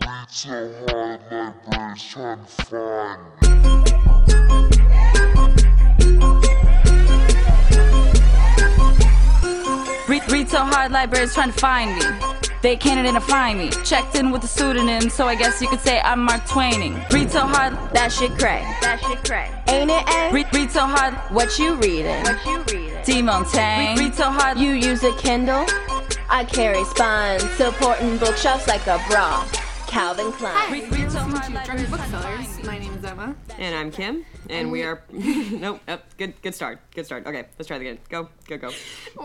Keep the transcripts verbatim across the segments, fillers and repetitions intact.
so hard like birds trying to find me. Read, read so hard like birds trying to find me. They can't identify me. Checked in with a pseudonym, so I guess you could say I'm Mark Twaining. Read so hard, that shit cray. That shit cray. Ain't it, eh? Read, read so hard, what you reading? What you reading? Demon Tang. Read, read so hard, you use a Kindle? I carry spines, supporting bookshelves like a bra. Calvin Klein. Hi, read, read so hard like Drunk Booksellers. My name is Emma. And I'm Kim. And, and we are... nope, nope, good, good start. Good start. Okay, let's try it again. Go, go, go.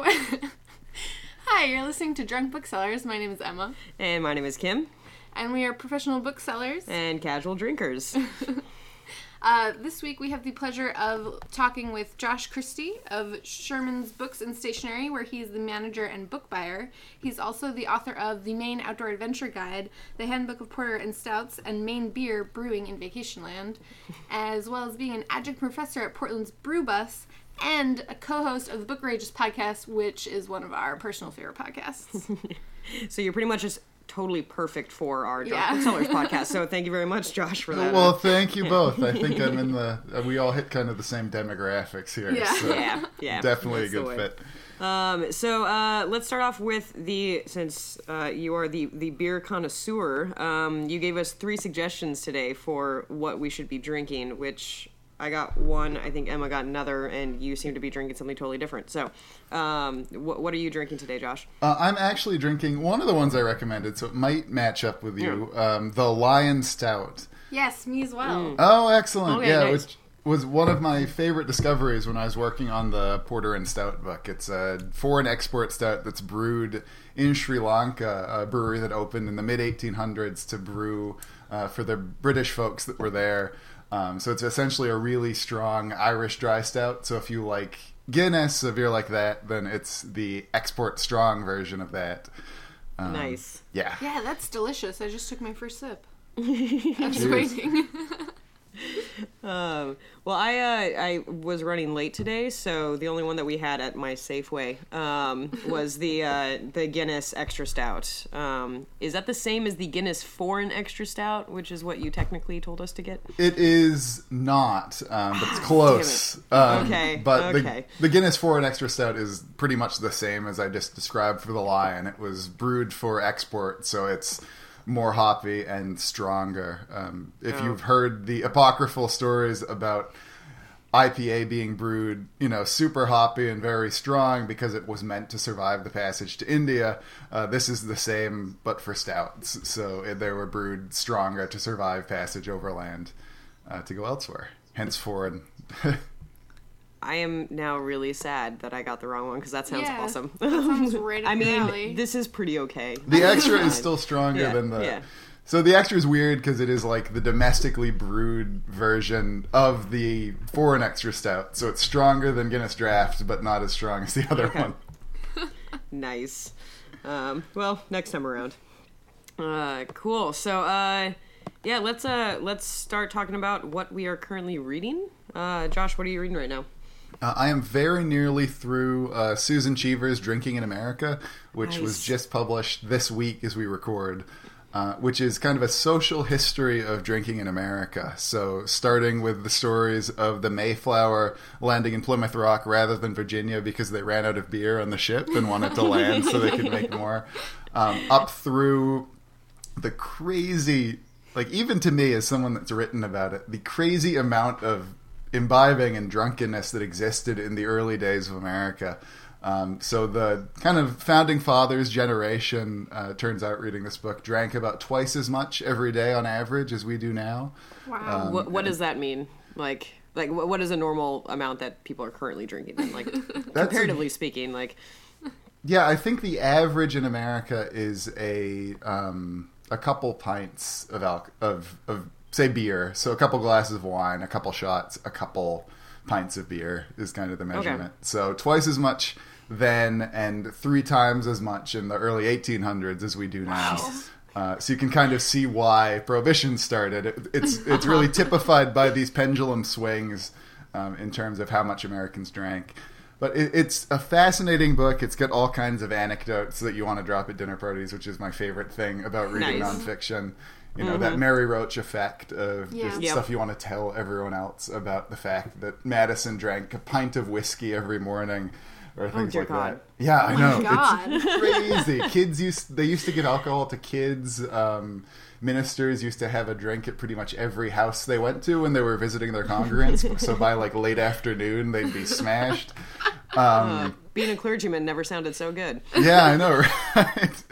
Hi, you're listening to Drunk Booksellers. My name is Emma. And my name is Kim. And we are professional booksellers. And casual drinkers. uh, this week we have the pleasure of talking with Josh Christie of Sherman's Books and Stationery, where he is the manager and book buyer. He's also the author of The Maine Outdoor Adventure Guide, The Handbook of Porter and Stouts, and Maine Beer Brewing in Vacationland, as well as being an adjunct professor at Portland's Brew Bus, and a co-host of the Book Rageous podcast, which is one of our personal favorite podcasts. So you're pretty much just totally perfect for our Drunk Yeah. Booksellers podcast. So thank you very much, Josh, for that. Well, thank you both. I think I'm in the... Uh, we all hit kind of the same demographics here. Yeah. So yeah, yeah. definitely That's a the good way. fit. Um, so uh, let's start off with the, since uh, you are the, the beer connoisseur, um, you gave us three suggestions today for what we should be drinking, which... I got one, I think Emma got another, and you seem to be drinking something totally different. So, um, wh- what are you drinking today, Josh? Uh, I'm actually drinking one of the ones I recommended, so it might match up with you. Yeah. Um, the Lion Stout. Yes, me as well. Mm. Oh, excellent. Okay, yeah, nice. which was one of my favorite discoveries when I was working on the Porter and Stout book. It's a foreign export stout that's brewed in Sri Lanka, a brewery that opened in the mid eighteen hundreds to brew uh, for the British folks that were there. Um, so it's essentially a really strong Irish dry stout. So if you like Guinness, if you're like that, then it's the export strong version of that. Um, Nice. Yeah. Yeah, that's delicious. I just took my first sip. I'm just waiting. Um, well, I uh, I was running late today, so the only one that we had at my Safeway um, was the uh, the Guinness Extra Stout. Um, is that the same as the Guinness Foreign Extra Stout, which is what you technically told us to get? It is not, um, but it's close. Um, Okay, But okay. The, the Guinness Foreign Extra Stout is pretty much the same as I just described for the Lion. It was brewed for export, so it's more hoppy and stronger. Um, if Oh. you've heard the apocryphal stories about I P A being brewed, you know, super hoppy and very strong because it was meant to survive the passage to India, uh, this is the same, but for stouts. So uh, they were brewed stronger to survive passage overland uh, to go elsewhere. Hence foreign. I am now really sad that I got the wrong one because that sounds Yeah, awesome. that sounds right up I your mean, alley. this is pretty okay. The extra is still stronger Yeah, than the... yeah. So the extra is weird because it is like the domestically brewed version of the foreign extra stout. So it's stronger than Guinness Draft, but not as strong as the other Okay. one. Nice. Um, well, next time around. Uh, cool. So, uh, yeah, let's uh, let's start talking about what we are currently reading. Uh, Josh, what are you reading right now? Uh, I am very nearly through uh, Susan Cheever's Drinking in America, which Nice. was just published this week as we record, uh, which is kind of a social history of drinking in America. So starting with the stories of the Mayflower landing in Plymouth Rock rather than Virginia because they ran out of beer on the ship and wanted to land so they could make more, um, up through the crazy, like even to me as someone that's written about it, the crazy amount of imbibing and drunkenness that existed in the early days of America. Um, so the kind of founding fathers generation, uh, turns out reading this book, drank about twice as much every day on average as we do now. Wow. Um, what what does that mean? Like, like what what is a normal amount that people are currently drinking? Then? Like, comparatively speaking, like, Yeah, I think the average in America is a um, a couple pints of al- of of say beer. So a couple glasses of wine, a couple shots, a couple pints of beer is kind of the measurement. Okay. So twice as much then and three times as much in the early eighteen hundreds as we do now. Wow. Uh, so you can kind of see why Prohibition started. It, it's it's really typified by these pendulum swings um, in terms of how much Americans drank. But it, it's a fascinating book. It's got all kinds of anecdotes that you want to drop at dinner parties, which is my favorite thing about reading Nice. nonfiction. You know, that Mary Roach effect of Yeah. just Yep. stuff you want to tell everyone else about the fact that Madison drank a pint of whiskey every morning or things dear like God. that. Yeah, I know. God. It's crazy. Kids used they used to give alcohol to kids. Um, ministers used to have a drink at pretty much every house they went to when they were visiting their congregants. So by like late afternoon, they'd be smashed. Um, Being a clergyman never sounded so good. yeah, I know, right?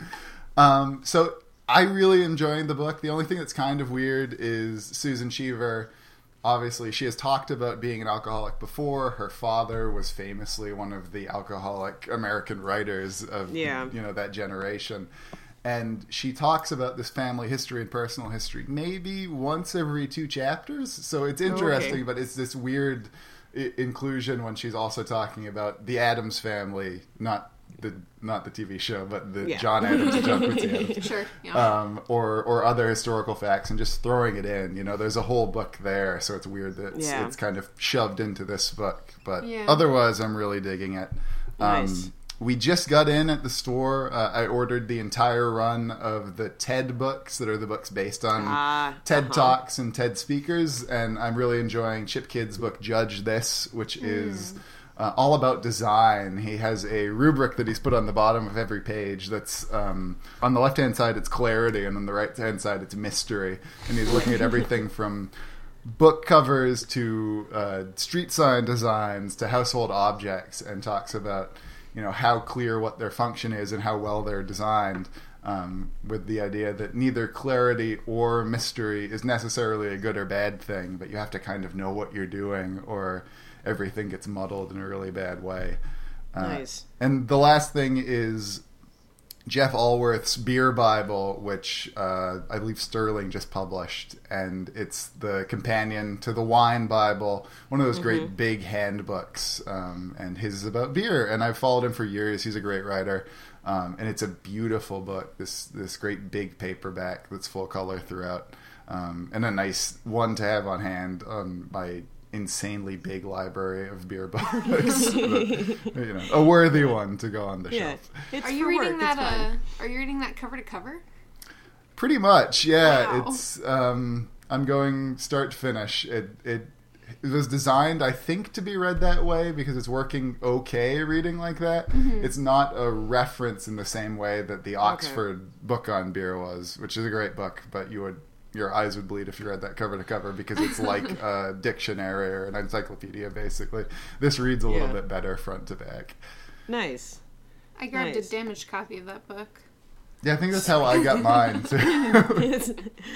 Um, so I really enjoyed the book. The only thing that's kind of weird is Susan Cheever. Obviously, she has talked about being an alcoholic before. Her father was famously one of the alcoholic American writers of Yeah. you know that generation. And she talks about this family history and personal history maybe once every two chapters. So it's interesting, Okay. but it's this weird I- inclusion when she's also talking about the Addams family, not the not the T V show, but the Yeah. John Adams and John Quincy Adams. Sure. Yeah. Um, or or other historical facts, and just throwing it in. You know, there's a whole book there, so it's weird that it's, Yeah. it's kind of shoved into this book. But Yeah. otherwise, I'm really digging it. Um, Nice. We just got in at the store. Uh, I ordered the entire run of the TED books that are the books based on Ah, TED uh-huh. Talks and TED speakers, and I'm really enjoying Chip Kidd's book Judge This, which is uh, all about design. He has a rubric that he's put on the bottom of every page that's um, on the left-hand side it's clarity, and on the right-hand side it's mystery, and he's looking at everything from book covers to uh, street sign designs to household objects, and talks about you know how clear what their function is and how well they're designed, um, with the idea that neither clarity or mystery is necessarily a good or bad thing, but you have to kind of know what you're doing or everything gets muddled in a really bad way. Uh, Nice. And the last thing is Jeff Allworth's Beer Bible, which uh, I believe Sterling just published, and it's the companion to the Wine Bible, one of those great big handbooks, um, and his is about beer, and I've followed him for years. He's a great writer, um, and it's a beautiful book, this this great big paperback that's full color throughout, um, and a nice one to have on hand on my insanely big library of beer books. But, you know, a worthy one to go on the Yeah. shelf. It's Are you for reading work, that? it's fine. Uh, are you reading that cover to cover? Pretty much, yeah. Wow. It's um, I'm going start to finish. It it it was designed, I think, to be read that way because it's working okay reading like that. Mm-hmm. It's not a reference in the same way that the Oxford book on beer was, which is a great book, but you would your eyes would bleed if you read that cover to cover because it's like a dictionary or an encyclopedia, basically. This reads a little Yeah. bit better front to back. Nice. I grabbed Nice. a damaged copy of that book. Yeah, I think that's how I got mine, too.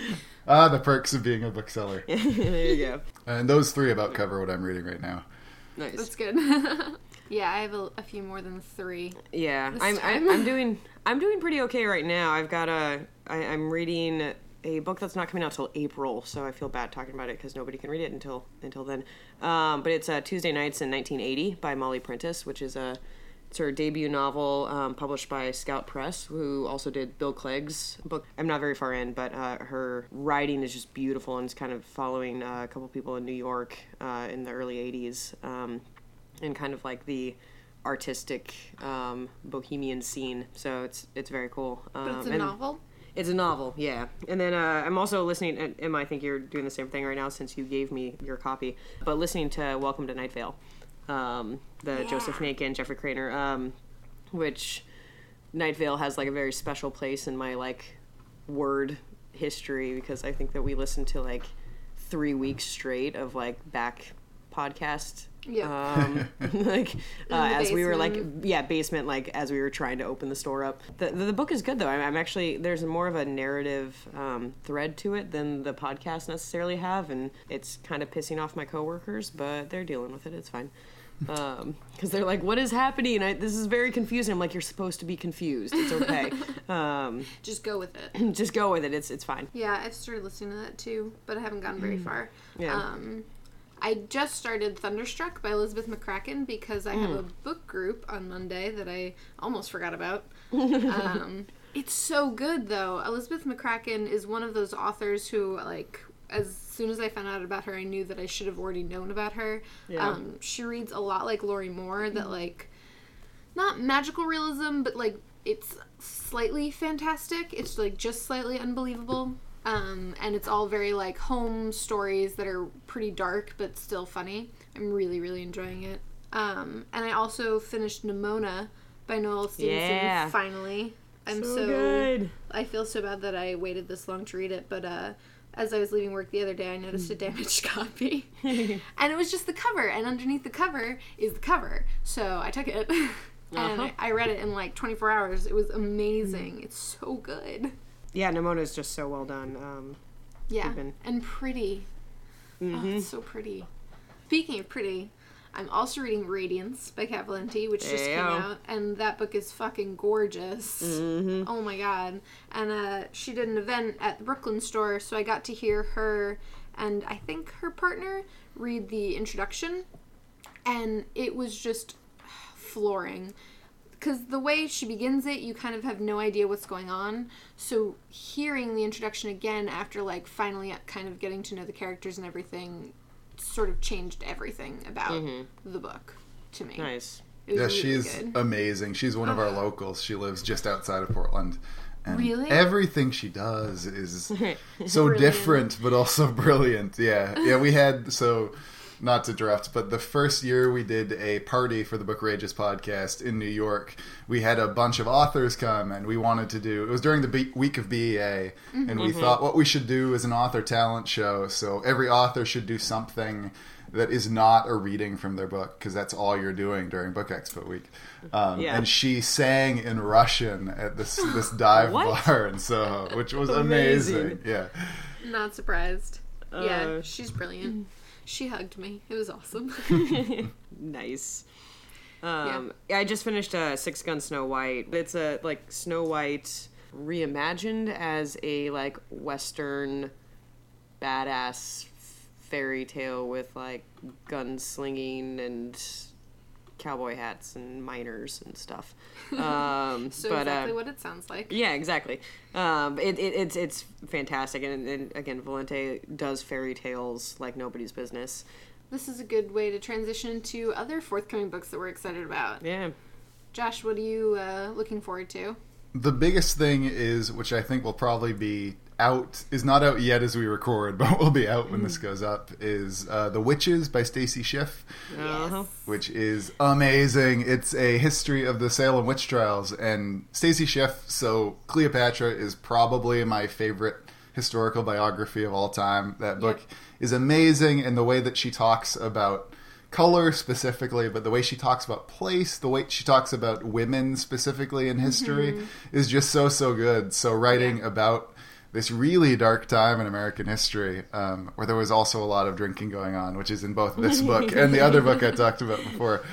Ah, the perks of being a bookseller. There you go. And those three about cover what I'm reading right now. Nice. That's good. Yeah, I have a, a few more than three. Yeah, this I'm, time. I'm I'm doing I'm doing pretty okay right now. I've got a I, I'm reading a book that's not coming out till April, so I feel bad talking about it because nobody can read it until until then. Um, but it's uh, Tuesday Nights in nineteen eighty by Molly Prentice, which is a it's her debut novel, um, published by Scout Press, who also did Bill Clegg's book. I'm not very far in, but uh, her writing is just beautiful, and it's kind of following uh, a couple people in New York uh, in the early eighties, um, and kind of like the artistic um, bohemian scene. So it's it's very cool. Um, But it's a and- novel? It's a novel, yeah. And then uh, I'm also listening, and Emma, I think you're doing the same thing right now since you gave me your copy, but listening to Welcome to Night Vale, um, the Joseph Nakin, Jeffrey Craner, um, which Night Vale has like a very special place in my like word history because I think that we listened to like three weeks straight of like back podcast. Yeah. Um, like uh, the as we were like basement. yeah basement like as we were trying to open the store up. The the, the book is good though. I'm, I'm actually there's more of a narrative um, thread to it than the podcast necessarily have, and it's kind of pissing off my coworkers, but they're dealing with it. It's fine. Um, because they're like, what is happening? I, this is very confusing. I'm like, you're supposed to be confused. It's okay. um, Just go with it. just go with it. It's it's fine. Yeah, I've started listening to that too, but I haven't gotten very far. Yeah. Um, I just started Thunderstruck by Elizabeth McCracken because I have a book group on Monday that I almost forgot about. um, it's so good though. Elizabeth McCracken is one of those authors who, like, as soon as I found out about her, I knew that I should have already known about her. Yeah. Um, she reads a lot like Lori Moore, that like, not magical realism, but like it's slightly fantastic. It's like just slightly unbelievable. Um, and it's all very like home stories that are pretty dark but still funny. I'm really, really enjoying it. Um, and I also finished Nimona by Noel Stevenson Yeah. finally. I'm so, So good. I feel so bad that I waited this long to read it, but uh, as I was leaving work the other day, I noticed a damaged copy. And it was just the cover, and underneath the cover is the cover. So I took it, and Uh-huh. I, I read it in like twenty-four hours. It was amazing. It's so good. Yeah, Nimona is just so well done. Um, Yeah, Even- and pretty. Oh, it's so pretty. Speaking of pretty, I'm also reading Radiance by Kat Valenti, which just came Ayo. out, and that book is fucking gorgeous. Mm-hmm. Oh my god. And uh, she did an event at the Brooklyn store, so I got to hear her and I think her partner read the introduction, and it was just flooring. Because the way she begins it, you kind of have no idea what's going on. So hearing the introduction again after, like, finally kind of getting to know the characters and everything sort of changed everything about the book to me. nice. It was Yeah, really she's good. amazing. She's one of our locals. She lives just outside of Portland. And Really? everything she does is so Brilliant. different, but also brilliant. Yeah. Yeah, we had, so, not to interrupt, but the first year we did a party for the Bookrageous podcast in New York, we had a bunch of authors come, and we wanted to do, it was during the be- week of B E A, and we thought what we should do is an author talent show. So every author should do something that is not a reading from their book, because that's all you're doing during Book Expo week. Um, Yeah. And she sang in Russian at this this dive What? bar in Soho, which was Amazing. amazing. Yeah. Not surprised. yeah, Uh, she's brilliant. She hugged me. It was awesome. Nice. Um, yeah. I just finished uh, Six Gun Snow White. It's a like Snow White reimagined as a like Western badass fairy tale with like gunslinging and cowboy hats and miners and stuff. Um, So but, exactly uh, what it sounds like. Yeah, exactly. Um, it, it, it's it's fantastic, and, and again, Valente does fairy tales like nobody's business. This is a good way to transition to other forthcoming books that we're excited about. Yeah. Josh, what are you uh, looking forward to? The biggest thing is, which I think will probably be out, is not out yet as we record, but will be out when this goes up, is uh, The Witches by Stacy Schiff, Uh-huh. which is amazing. It's a history of the Salem witch trials, and Stacy Schiff, so Cleopatra is probably my favorite historical biography of all time. That book Yep. is amazing, and the way that she talks about color specifically, but the way she talks about place, the way she talks about women specifically in history is just so, so good. So writing Yeah. about this really dark time in American history, um, where there was also a lot of drinking going on, which is in both this book and the other book I talked about before,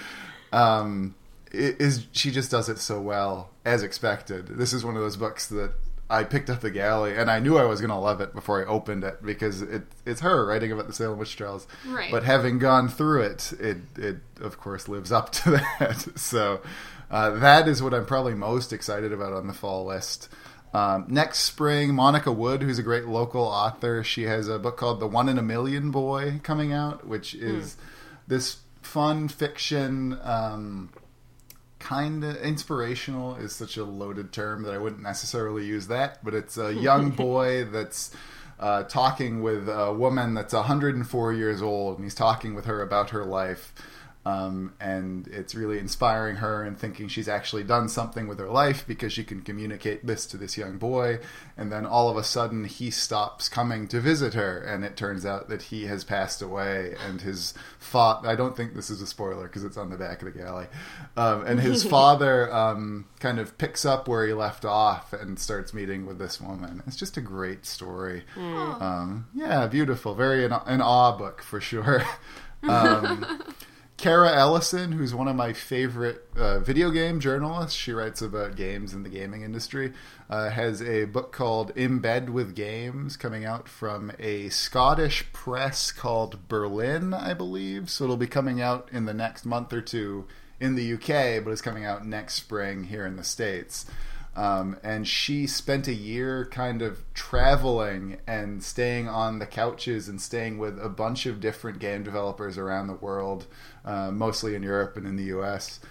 um, it is she just does it so well, as expected. This is one of those books that I picked up the galley, and I knew I was going to love it before I opened it, because it, it's her writing about the Salem witch trials. Right. But having gone through it, it, it of course lives up to that. So uh, that is what I'm probably most excited about on the fall list. Um, next spring, Monica Wood, who's a great local author, she has a book called The One in a Million Boy coming out, which is this fun fiction, um, kind of inspirational is such a loaded term that I wouldn't necessarily use that, but it's a young boy that's uh, talking with a woman that's one hundred four years old, and he's talking with her about her life. Um, and it's really inspiring her and thinking she's actually done something with her life because she can communicate this to this young boy. And then all of a sudden he stops coming to visit her, and it turns out that he has passed away, and his fa- I don't think this is a spoiler because it's on the back of the galley. Um, and his father um, kind of picks up where he left off and starts meeting with this woman. It's just a great story. Um, yeah, beautiful. Very an, an awe book for sure. Um, Kara Ellison, who's one of my favorite uh, video game journalists, she writes about games in the gaming industry, uh, has a book called In Bed with Games coming out from a Scottish press called Berlin, I believe. So it'll be coming out in the next month or two in the U K, but it's coming out next spring here in the States. Um, and she spent a year kind of traveling and staying on the couches and staying with a bunch of different game developers around the world, uh, mostly in Europe and in the U S.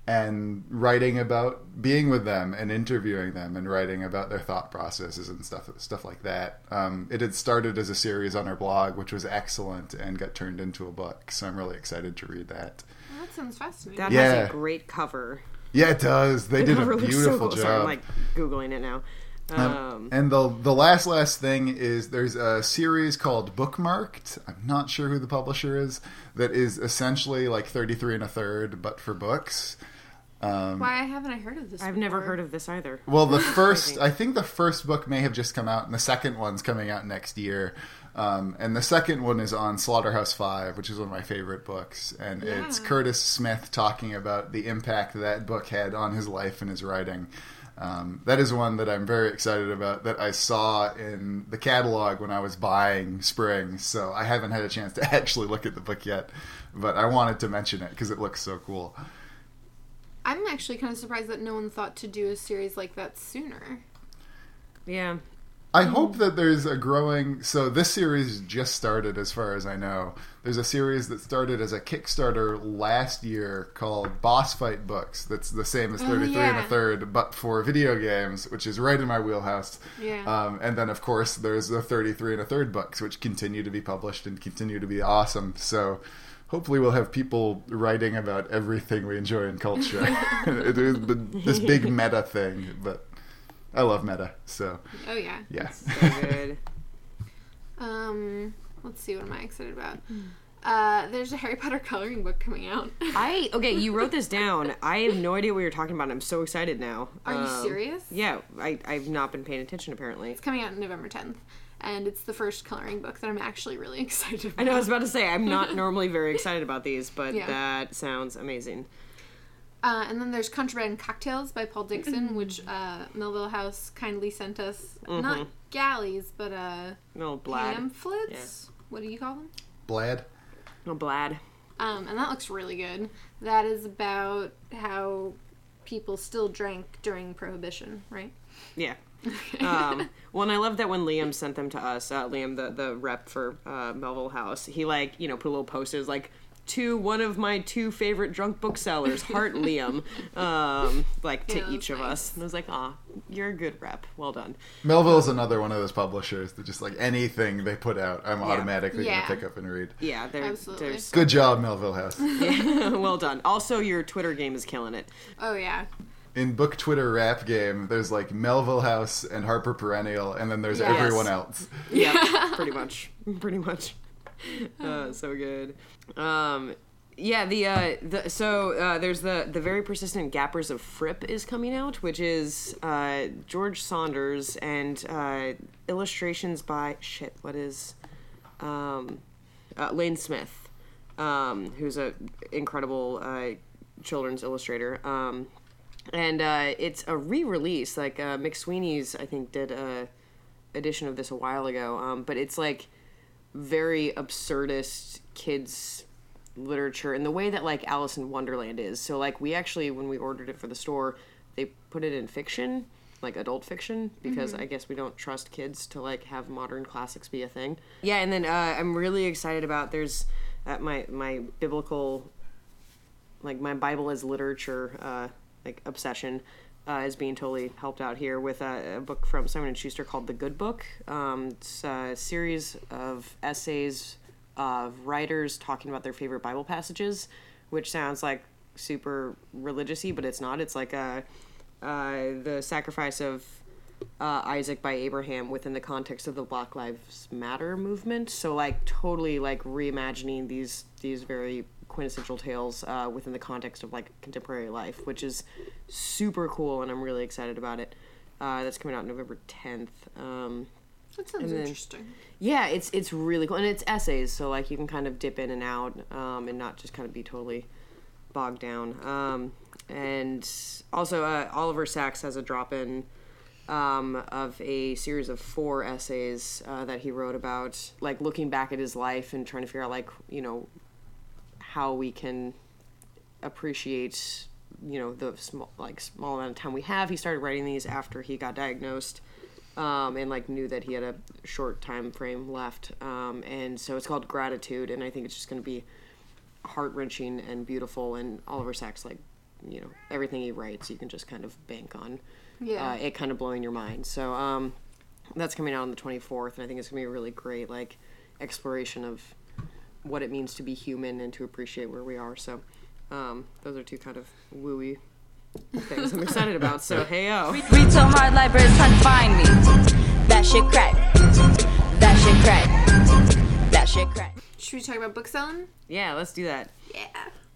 and writing about being with them and interviewing them and writing about their thought processes and stuff stuff like that. Um, it had started as a series on our blog, which was excellent, and got turned into a book. So I'm really excited to read that. Well, that sounds fascinating. That Yeah. has a great cover. Yeah, it does. They The did a cover looks so beautiful cool. job. Sorry, I'm like Googling it now. Um, Um, and the the last last thing is there's a series called Bookmarked. I'm not sure who the publisher is. That is essentially like thirty-three and a third, but for books. Um, Why haven't I heard of this? I've before? never heard of this either. well, the first I think the first book may have just come out, and the second one's coming out next year. Um, and the second one is on Slaughterhouse Five, which is one of my favorite books, and Yeah. it's Curtis Smith talking about the impact that book had on his life and his writing. Um, that is one that I'm very excited about, that I saw in the catalog when I was buying Spring, so I haven't had a chance to actually look at the book yet, but I wanted to mention it because it looks so cool. I'm actually kind of surprised that no one thought to do a series like that sooner. Yeah. I hope that there's a growing... So this series just started, as far as I know. There's a series that started as a Kickstarter last year called Boss Fight Books. That's the same as Oh, thirty-three and a yeah. third, but for video games, which is right in my wheelhouse. Yeah. Um, and then, of course, there's the thirty-three and a third books, which continue to be published and continue to be awesome. So hopefully we'll have people writing about everything we enjoy in culture. It is this big meta thing, but I love meta, so Oh yeah. yeah. So good. Um, let's see. What am I excited about? Uh, there's a Harry Potter coloring book coming out. I okay, you wrote this down. I have no idea what you're talking about. And I'm so excited now. Are you Um, serious? Yeah, I I've not been paying attention apparently. It's coming out November tenth, and it's the first coloring book that I'm actually really excited about. I know I was about to say I'm not normally very excited about these, but Yeah. that sounds amazing. Uh, and then there's Contraband Cocktails by Paul Dixon, which uh, Melville House kindly sent us. Not galleys, but uh, No blad. pamphlets. What do you call them? Blad? No blad. Um, and that looks really good. That is about how people still drank during Prohibition, right? Yeah. um, well, and I love that when Liam sent them to us, uh, Liam, the, the rep for uh, Melville House, he, like, you know, put a little post. It was like, to one of my two favorite drunk booksellers, Heart Liam, um, like, to Yeah, each of that's us. And I was like, aw, you're a good rep. Well done. Melville's another one of those publishers that just like anything they put out, I'm automatically Yeah. going to pick up and read. Yeah, they're, Absolutely. they're so Good job, Melville House. well done. Also, your Twitter game is killing it. Oh, yeah. In book Twitter rap game, there's like Melville House and Harper Perennial, and then there's Yes. everyone else. Yeah, pretty much. Pretty much. Uh, so good. Um, yeah, the uh, the so uh, there's the the very persistent Gappers of Fripp is coming out, which is uh, George Saunders and uh, illustrations by shit. What is um, uh, Lane Smith, um, who's a incredible uh, children's illustrator. Um, and uh, it's a re-release. Like uh, McSweeney's, I think, did a edition of this a while ago. Um, but it's like very absurdist kids literature in the way that like Alice in Wonderland is. So like we actually, when we ordered it for the store, they put it in fiction, like adult fiction, because I guess we don't trust kids to like have modern classics be a thing. Yeah, and then uh, I'm really excited about there's uh, my my biblical, like my Bible as literature uh, like obsession. Uh, is being totally helped out here with a, a book from Simon and Schuster called The Good Book. Um, it's a series of essays of writers talking about their favorite Bible passages, which sounds like super religious-y, but it's not. It's like a, uh, the sacrifice of uh, Isaac by Abraham within the context of the Black Lives Matter movement. So like totally like reimagining these these very quintessential tales uh, within the context of like contemporary life, which is super cool, and I'm really excited about it. Uh, that's coming out November tenth. Um, That sounds And then- interesting. yeah, it's it's really cool, and it's essays, so like you can kind of dip in and out, um, and not just kind of be totally bogged down. Um, and also, uh, Oliver Sacks has a drop in um, of a series of four essays uh, that he wrote about, like looking back at his life and trying to figure out, like you know, how we can appreciate, you know, the small like small amount of time we have. He started writing these after he got diagnosed. Um, and like knew that he had a short time frame left, um, and so it's called Gratitude, and I think it's just going to be heart wrenching and beautiful. And Oliver Sacks like you know, everything he writes, you can just kind of bank on Yeah. uh, it kind of blowing your mind. So um, that's coming out on the twenty-fourth, and I think it's going to be a really great, like, exploration of what it means to be human and to appreciate where we are. So um, those are two kind of wooey things I'm excited about. So, hey-o. Read so hard, libraries trying to find me. That shit crack. That shit crack. That shit crack. Should we talk about book selling? Yeah, let's do that. Yeah.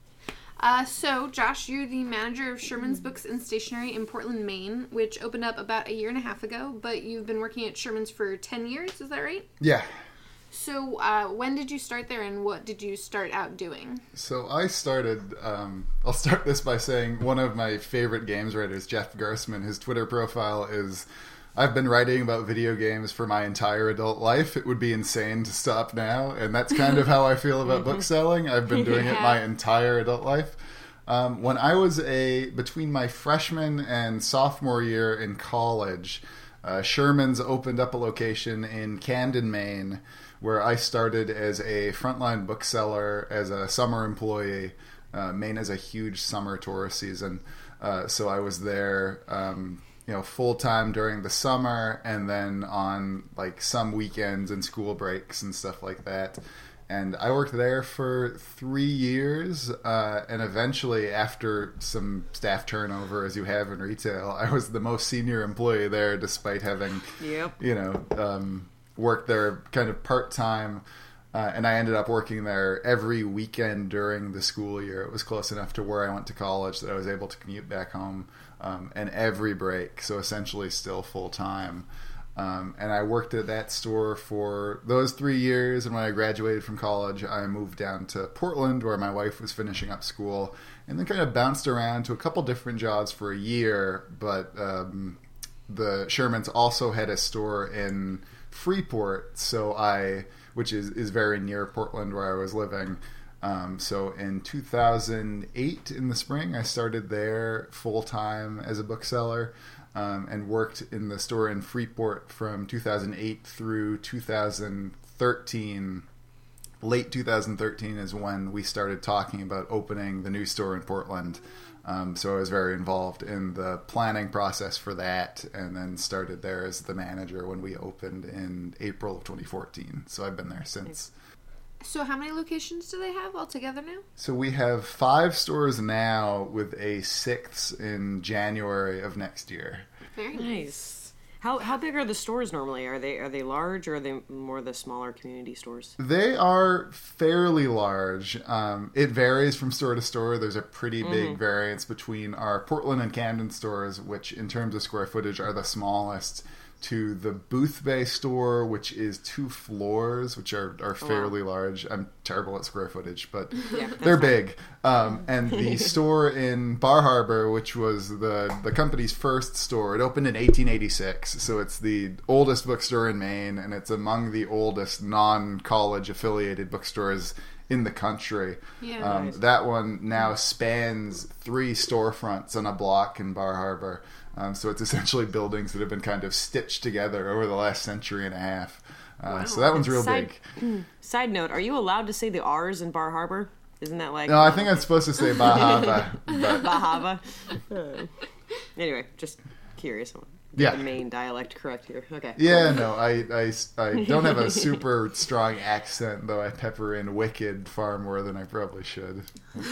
Uh, so, Josh, you're the manager of Sherman's Books and Stationery in Portland, Maine, which opened up about a year and a half ago, but you've been working at Sherman's for ten years, is that right? Yeah. So, uh, when did you start there, and what did you start out doing? So I started, um, I'll start this by saying one of my favorite games writers, Jeff Gersman, his Twitter profile is, I've been writing about video games for my entire adult life. It would be insane to stop now. And that's kind of how I feel about book selling. I've been doing it my entire adult life. Um, when I was a, between my freshman and sophomore year in college, uh, Sherman's opened up a location in Camden, Maine, where I started as a frontline bookseller as a summer employee. Uh, Maine has a huge summer tourist season, uh, so I was there, um, you know, full time during the summer, and then on like some weekends and school breaks and stuff like that. And I worked there for three years, uh, and eventually, after some staff turnover, as you have in retail, I was the most senior employee there, despite having, Yep. you know. Um, worked there kind of part-time, uh, and I ended up working there every weekend during the school year. It was close enough to where I went to college that I was able to commute back home, um, and every break, so essentially still full-time. Um, and I worked at that store for those three years, and when I graduated from college, I moved down to Portland, where my wife was finishing up school, and then kind of bounced around to a couple different jobs for a year, but um, the Sherman's also had a store in Freeport, so I, which is, is very near Portland where I was living. Um, so in two thousand eight, in the spring, I started there full time as a bookseller, um, and worked in the store in Freeport from two thousand eight through two thousand thirteen. Late two thousand thirteen is when we started talking about opening the new store in Portland. Um, so I was very involved in the planning process for that, and then started there as the manager when we opened in April of twenty fourteen. So I've been there since. So, how many locations do they have altogether now? So we have five stores now, with a sixth in January of next year. Very nice. Nice. How how big are the stores normally? Are they are they large, or are they more the smaller community stores? They are fairly large. Um, it varies from store to store. There's a pretty big Mm-hmm. variance between our Portland and Camden stores, which in terms of square footage are the smallest, to the Booth Bay store, which is two floors, which are, are fairly large. I'm terrible at square footage, but Yeah, that's they're fine. big. Um, and the store in Bar Harbor, which was the, the company's first store, it opened in eighteen eighty-six. So it's the oldest bookstore in Maine, and it's among the oldest non-college affiliated bookstores in the country. Yeah. Um, Nice. That one now spans three storefronts on a block in Bar Harbor. Um, so it's essentially buildings that have been kind of stitched together over the last century and a half. Uh, So that one's real Side- big. Side note: are you allowed to say the R's in Bar Harbor? Isn't that like No, I think I'm supposed to say Bahava. But Bahava? Uh, anyway, just curious. I want to get Yeah. the main dialect correct here. Okay. yeah, no, I, I, I don't have a super strong accent, though I pepper in wicked far more than I probably should.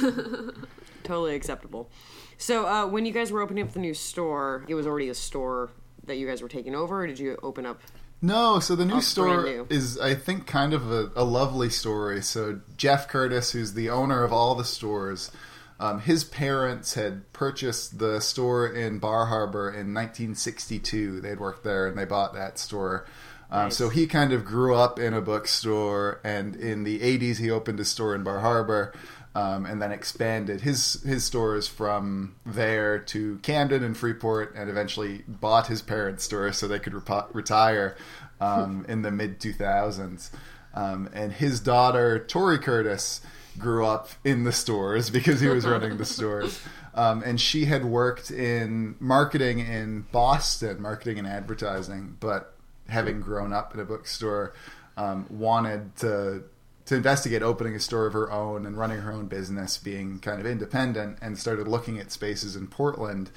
Totally acceptable. So, uh, when you guys were opening up the new store, it was already a store that you guys were taking over, or did you open up? No, so the new Oh, store brand new. is, I think, kind of a, a lovely story. So Jeff Curtis, who's the owner of all the stores, um, his parents had purchased the store in Bar Harbor in nineteen sixty-two. They'd worked there, and they bought that store. Um, Nice. So he kind of grew up in a bookstore, and in the eighties he opened a store in Bar Harbor, um, and then expanded his his stores from there to Camden and Freeport, and eventually bought his parents' store so they could repo- retire um, in the mid two thousands. Um, and his daughter, Tori Curtis, grew up in the stores because he was running the stores. Um, and she had worked in marketing in Boston, marketing and advertising, but having grown up in a bookstore, um, wanted to to investigate opening a store of her own and running her own business, being kind of independent, and started looking at spaces in Portland.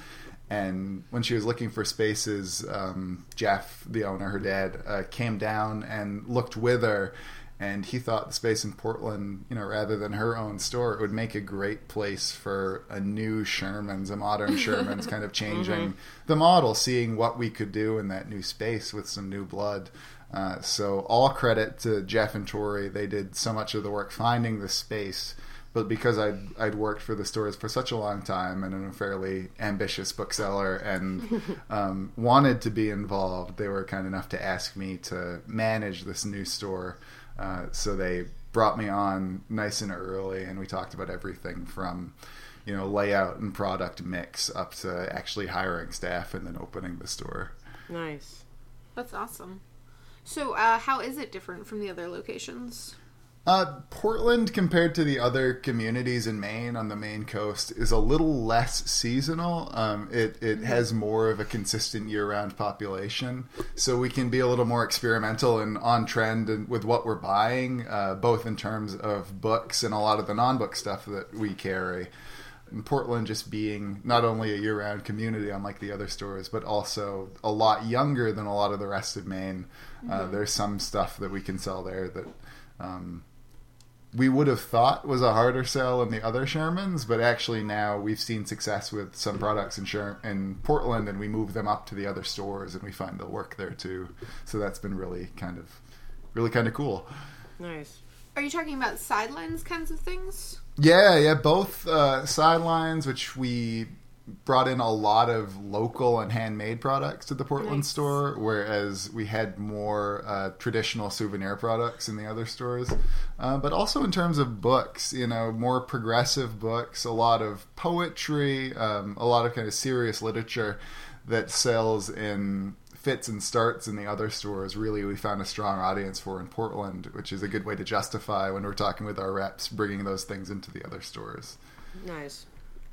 And when she was looking for spaces, um, Jeff, the owner, her dad, uh, came down and looked with her. And he thought the space in Portland, you know, rather than her own store, it would make a great place for a new Sherman's, a modern Sherman's, kind of changing mm-hmm. the model, seeing what we could do in that new space with some new blood. Uh, so all credit to Jeff and Tori. They did so much of the work finding the space. But because I'd, I'd worked for the stores for such a long time and I'm a fairly ambitious bookseller and um, wanted to be involved, they were kind enough to ask me to manage this new store. Uh, so they brought me on nice and early, and we talked about everything from, you know, layout and product mix up to actually hiring staff and then opening the store. Nice. That's awesome. So uh, how is it different from the other locations? Uh, Portland, compared to the other communities in Maine on the Maine coast, is a little less seasonal. Um, it it mm-hmm. has more of a consistent year-round population, so we can be a little more experimental and on trend and with what we're buying, uh, both in terms of books and a lot of the non-book stuff that we carry. In Portland, just being not only a year-round community, unlike the other stores, but also a lot younger than a lot of the rest of Maine. Mm-hmm. Uh, there's some stuff that we can sell there that Um, we would have thought was a harder sell in the other Shermans, but actually now we've seen success with some products in Sher- in Portland, and we move them up to the other stores, and we find they'll work there too. So that's been really kind of, really kind of cool. Nice. Are you talking about sidelines kinds of things? Yeah, yeah, both uh, sidelines, which we brought in a lot of local and handmade products to the Portland nice. store, whereas we had more uh, traditional souvenir products in the other stores. Uh, but also in terms of books, you know, more progressive books, a lot of poetry, um, a lot of kind of serious literature that sells in fits and starts in the other stores. Really, we found a strong audience for in Portland, which is a good way to justify when we're talking with our reps, bringing those things into the other stores. Nice.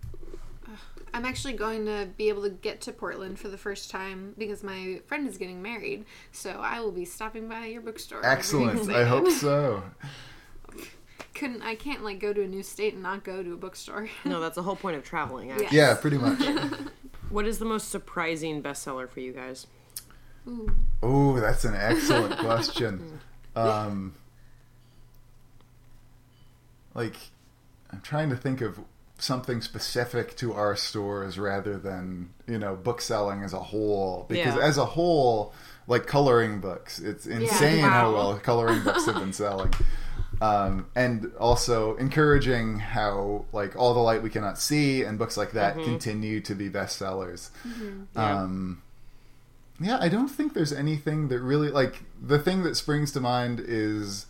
I'm actually going to be able to get to Portland for the first time because my friend is getting married, so I will be stopping by your bookstore. Excellent. I hope so. Couldn't I can't like go to a new state and not go to a bookstore. No, that's the whole point of traveling. Actually. Yes. Yeah, pretty much. What is the most surprising bestseller for you guys? Ooh, Ooh, that's an excellent question. Um, like, I'm trying to think of something specific to our stores rather than, you know, book selling as a whole. Because Yeah. as a whole, like coloring books, it's insane wow. how well coloring books have been selling. Um, and also encouraging how, like, All the Light We Cannot See and books like that Mhm. continue to be bestsellers. Mm-hmm. Yeah. Um, yeah, I don't think there's anything that really, like, the thing that springs to mind is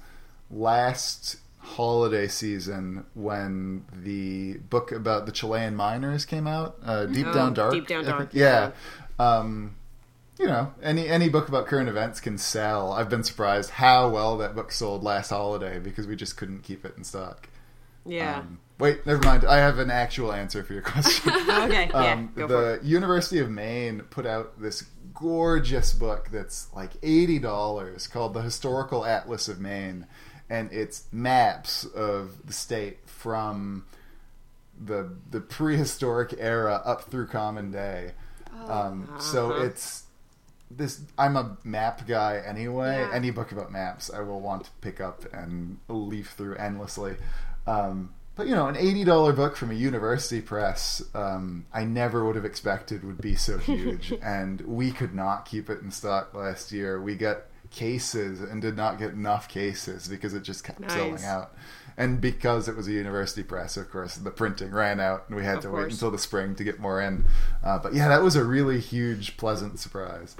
last holiday season when the book about the Chilean miners came out, uh, Deep Oh, Down Dark. Deep Down I think. Dark, Yeah. Um, you know, any any book about current events can sell. I've been surprised how well that book sold last holiday because we just couldn't keep it in stock. Yeah. Um, wait, never mind. I have an actual answer for your question. Okay. Yeah. Um, Go for it. the University of Maine put out this gorgeous book that's like eighty dollars called The Historical Atlas of Maine, and it's maps of the state from the the prehistoric era up through common day. Um, So Uh-huh. it's this. I'm a map guy anyway. Yeah. Any book about maps, I will want to pick up and leaf through endlessly. Um, but you know, an eighty dollar book from a university press, um, I never would have expected would be so huge, and we could not keep it in stock last year. We got cases and did not get enough cases because it just kept Nice. selling out. And because it was a university press, of course, the printing ran out, and we had Of to course. wait until the spring to get more in. Uh, but yeah, that was a really huge, pleasant surprise.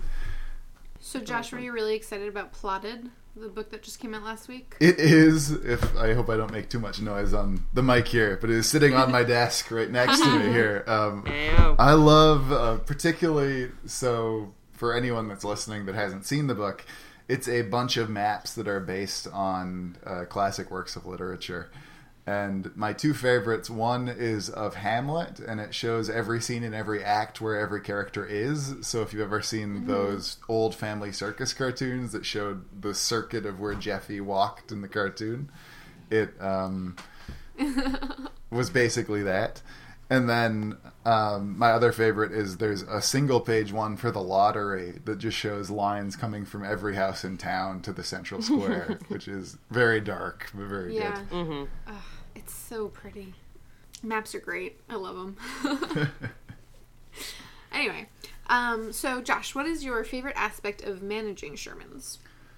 So Josh, were you really excited about Plotted, the book that just came out last week? It is, if I hope I don't make too much noise on the mic here, but it is sitting on my desk right next to me here. Um, Ew. I love, uh, particularly, so for anyone that's listening that hasn't seen the book, it's a bunch of maps that are based on uh, classic works of literature. And my two favorites, one is of Hamlet, and it shows every scene in every act where every character is. So if you've ever seen those old Family Circus cartoons that showed the circuit of where Jeffy walked in the cartoon, it um, was basically that. And then um, my other favorite is there's a single page one for the lottery that just shows lines coming from every house in town to the central square, which is very dark, but very Yeah. good. Mm-hmm. Ugh, it's so pretty. Maps are great. I love them. Anyway, um, so Josh, what is your favorite aspect of managing Sherman's?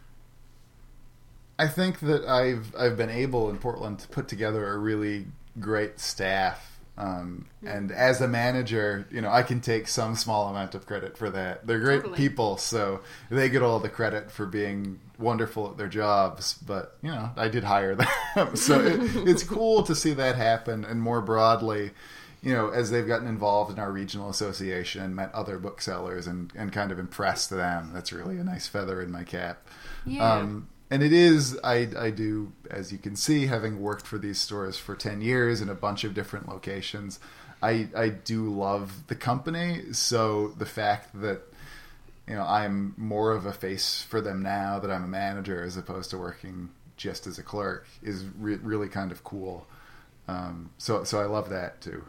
I think that I've I've been able in Portland to put together a really great staff. Um, and as a manager, you know, I can take some small amount of credit for that. They're great Totally. people, so they get all the credit for being wonderful at their jobs. But, you know, I did hire them. So it, it's cool to see that happen. And more broadly, you know, as they've gotten involved in our regional association and met other booksellers and, and kind of impressed them, that's really a nice feather in my cap. Yeah. Um, And it is, I, I do, as you can see, having worked for these stores for ten years in a bunch of different locations, I, I do love the company. So the fact that, you know, I'm more of a face for them now that I'm a manager as opposed to working just as a clerk is re- really kind of cool. Um, so, so I love that too.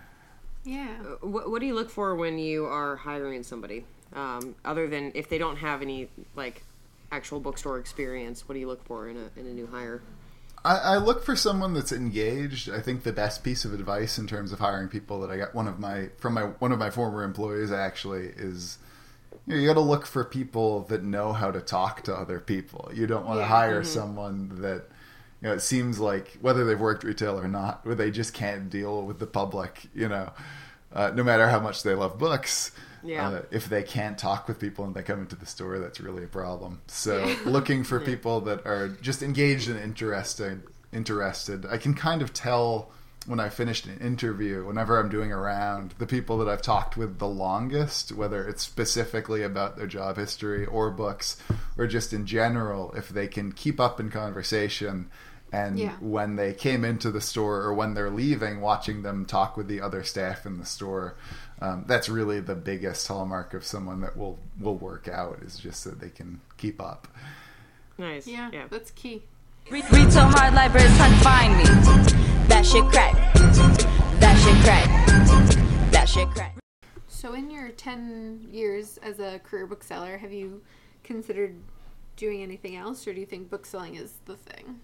Yeah. What, what do you look for when you are hiring somebody? Um, other than if they don't have any, like, actual bookstore experience, what do you look for in a in a new hire? I, I look for someone that's engaged. I think the best piece of advice in terms of hiring people that I got one of my from my one of my former employees actually is, you know, you got to look for people that know how to talk to other people. You don't want to Yeah. hire Mm-hmm. someone that, you know, it seems like whether they've worked retail or not, where they just can't deal with the public. You know, uh, no matter how much they love books. Yeah. Uh, if they can't talk with people and they come into the store, that's really a problem. So Yeah. looking for people that are just engaged and interested, interested. I can kind of tell when I finished an interview, whenever I'm doing a round, the people that I've talked with the longest, whether it's specifically about their job history or books or just in general, if they can keep up in conversation. And Yeah. when they came into the store or when they're leaving, watching them talk with the other staff in the store, um, that's really the biggest hallmark of someone that will, will work out, is just that they can keep up. Nice. Yeah. Yeah. That's key. Retail hard libraries trying to find me. That shit crack. That shit crack. That shit crack. So in your ten years as a career bookseller, have you considered doing anything else, or do you think bookselling is the thing?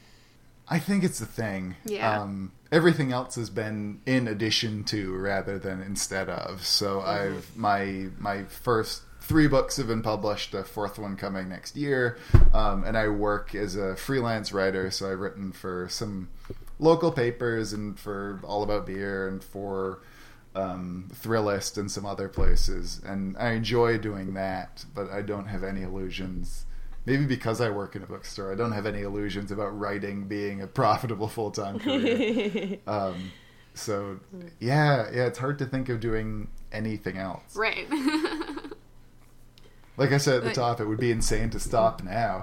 I think it's the thing. Yeah. Um, everything else has been in addition to rather than instead of. So I've my my first three books have been published. The fourth one coming next year. Um, and I work as a freelance writer. So I've written for some local papers and for All About Beer and for um, Thrillist and some other places. And I enjoy doing that, but I don't have any illusions. Maybe because I work in a bookstore, I don't have any illusions about writing being a profitable full-time career. um, so, yeah, yeah, it's hard to think of doing anything else. Right. Like I said at the But- top, it would be insane to stop now.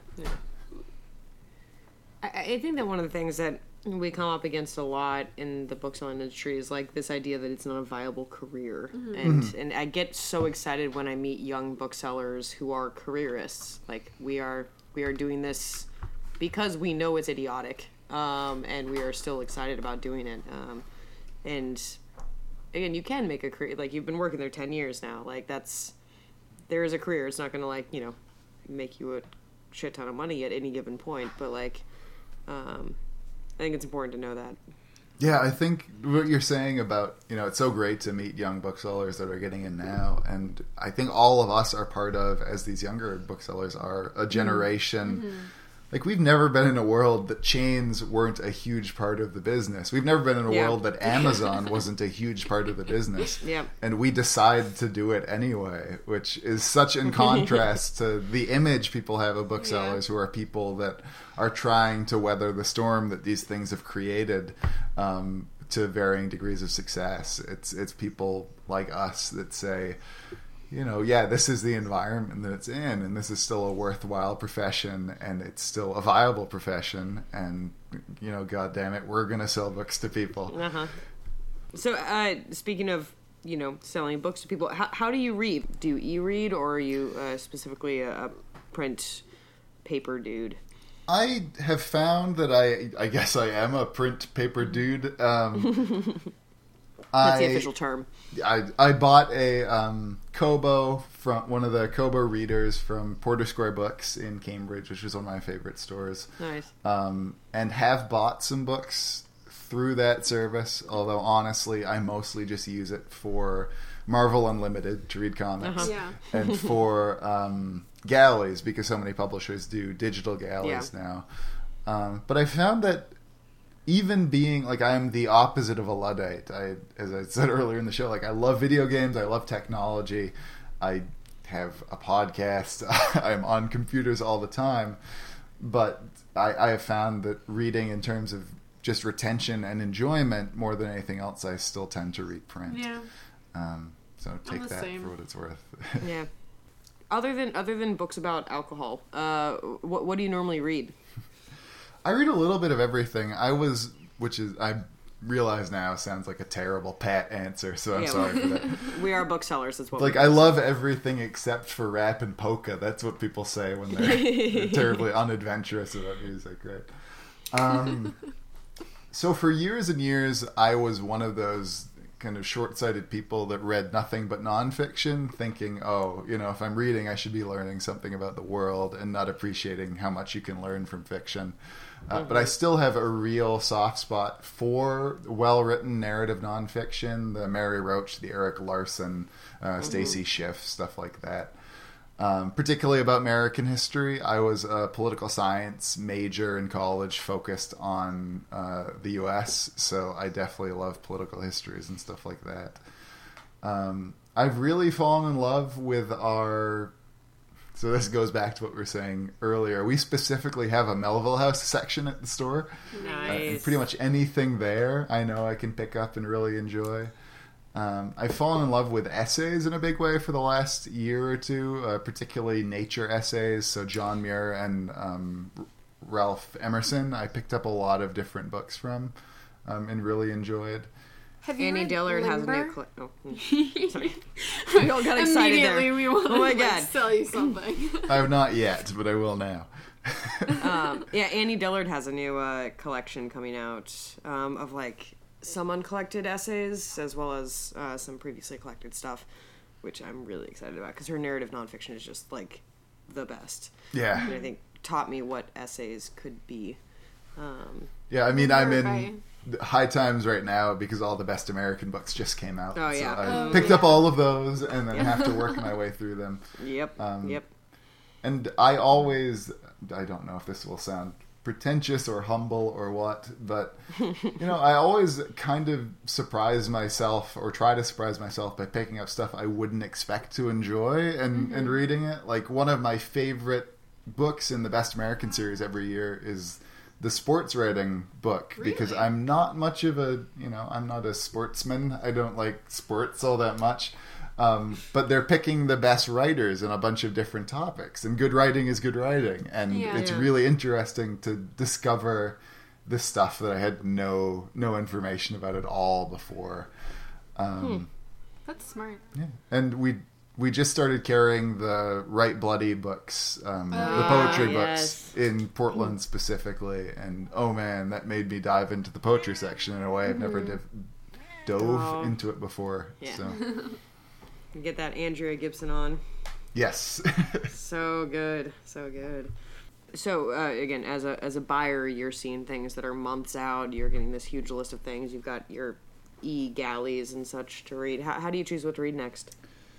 I, I think that one of the things that we come up against a lot in the bookselling industry is like this idea that it's not a viable career. And and I get so excited when I meet young booksellers who are careerists. Like we are we are doing this because we know it's idiotic. Um, and we are still excited about doing it. Um, and again, you can make a career. Like you've been working there ten years now. Like that's there is a career. It's not going to like, you know, make you a shit ton of money at any given point, but like um I think it's important to know that. Yeah, I think what you're saying about, you know, it's so great to meet young booksellers that are getting in now. And I think all of us are part of, as these younger booksellers are, a generation. Mm-hmm. Like, we've never been in a world that chains weren't a huge part of the business. We've never been in a Yeah. world that Amazon wasn't a huge part of the business. Yeah. And we decided to do it anyway, which is such in contrast to the image people have of booksellers, Yeah. who are people that are trying to weather the storm that these things have created um, to varying degrees of success. It's, it's people like us that say, you know, yeah, this is the environment that it's in, and this is still a worthwhile profession, and it's still a viable profession, and, you know, God damn it, we're going to sell books to people. Uh-huh. So, uh, speaking of, you know, selling books to people, how, how do you read? Do you e-read, or are you uh, specifically a, a print paper dude? I have found that I, I guess I am a print paper dude. Um, That's I, the official term. I I bought a um, Kobo from one of the Kobo readers from Porter Square Books in Cambridge, which is one of my favorite stores. Nice. Um, and have bought some books through that service. Although honestly, I mostly just use it for Marvel Unlimited to read comics, Uh-huh. Yeah. and for um, galleys because so many publishers do digital galleys Yeah. now. Um, but I found that even being like I am the opposite of a Luddite. I, as I said earlier in the show, like I love video games, I love technology, I have a podcast, I'm on computers all the time. But I, I have found that reading, in terms of just retention and enjoyment, more than anything else, I still tend to read print. Yeah. Um, so take the that same. for what it's worth. Yeah. Other than other than books about alcohol, uh, what what do you normally read? I read a little bit of everything. I was, which is, I realize now sounds like a terrible pat answer, so I'm Yeah. sorry for that. We are booksellers. That's what. Like, we I love everything except for rap and polka. That's what people say when they're, they're terribly unadventurous about music, right? Um, so for years and years, I was one of those kind of short-sighted people that read nothing but nonfiction, thinking, oh, you know, if I'm reading, I should be learning something about the world, and not appreciating how much you can learn from fiction. Uh, Mm-hmm. But I still have a real soft spot for well-written narrative nonfiction, the Mary Roach, the Eric Larson, uh, Mm-hmm. Stacy Schiff, stuff like that. Um, particularly about American history. I was a political science major in college, focused on uh, the U S, so I definitely love political histories and stuff like that. Um, I've really fallen in love with our... So this goes back to what we were saying earlier. We specifically have a Melville House section at the store. Uh, and Nice. pretty much anything there I know I can pick up and really enjoy. Um, I've fallen in love with essays in a big way for the last year or two, uh, particularly nature essays. So John Muir and um, R- Ralph Emerson, I picked up a lot of different books from um, and really enjoyed. Have you Annie read Dillard has a Limber? new. Cl- oh, hmm. Sorry. We all got excited Immediately there. we want Oh my to God. sell you something. I have not yet, but I will now. um, yeah, Annie Dillard has a new uh, collection coming out um, of like some uncollected essays as well as uh, some previously collected stuff, which I'm really excited about because her narrative nonfiction is just like the best. Yeah. And I think taught me what essays could be. Um, Yeah, I mean, I'm Right. in high times right now because all the best American books just came out. Oh, yeah. So I Oh, picked yeah. up all of those and then have to work my way through them. yep. Um, yep. And I always, I don't know if this will sound pretentious or humble or what, but, you know, I always kind of surprise myself or try to surprise myself by picking up stuff I wouldn't expect to enjoy and, Mm-hmm. and reading it. Like, one of my favorite books in the Best American series every year is the sports writing book, because Really? I'm not much of a, you know, I'm not a sportsman. I don't like sports all that much. Um, but they're picking the best writers in a bunch of different topics, and good writing is good writing, and Yeah. it's Yeah. really interesting to discover this stuff that I had no no information about at all before. Um, That's smart. yeah. And we we just started carrying the Write Bloody books, um, the Ah, poetry yes. books in Portland specifically, and oh man, that made me dive into the poetry section in a way I've never div- dove Oh. into it before. Yeah. So You get that Andrea Gibson on. yes. So good, so good. So uh, again, as a as a buyer, you're seeing things that are months out. You're getting this huge list of things. You've got your e galleys and such to read. How, how do you choose what to read next?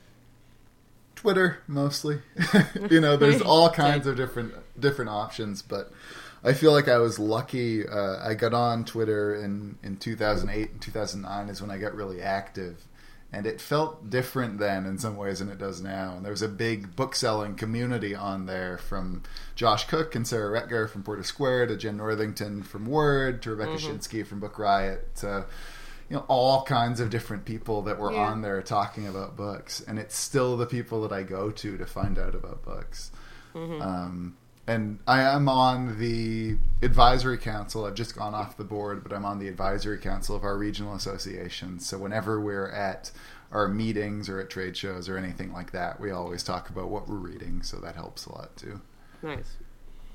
Twitter mostly. You know, there's all kinds of different different options, but I feel like I was lucky. Uh, I got on Twitter in in two thousand eight and two thousand nine is when I got really active, and it felt different then in some ways than it does now. And there was a big book selling community on there, from Josh Cook and Sarah Retger from Porter Square to Jen Northington from Word to Rebecca Shinsky from Book Riot to, you know, all kinds of different people that were Yeah. on there talking about books, and it's still the people that I go to to find out about books. Um, and I am on the advisory council. I've just gone off the board, but I'm on the advisory council of our regional association. So whenever we're at our meetings or at trade shows or anything like that, we always talk about what we're reading. So that helps a lot too. Nice.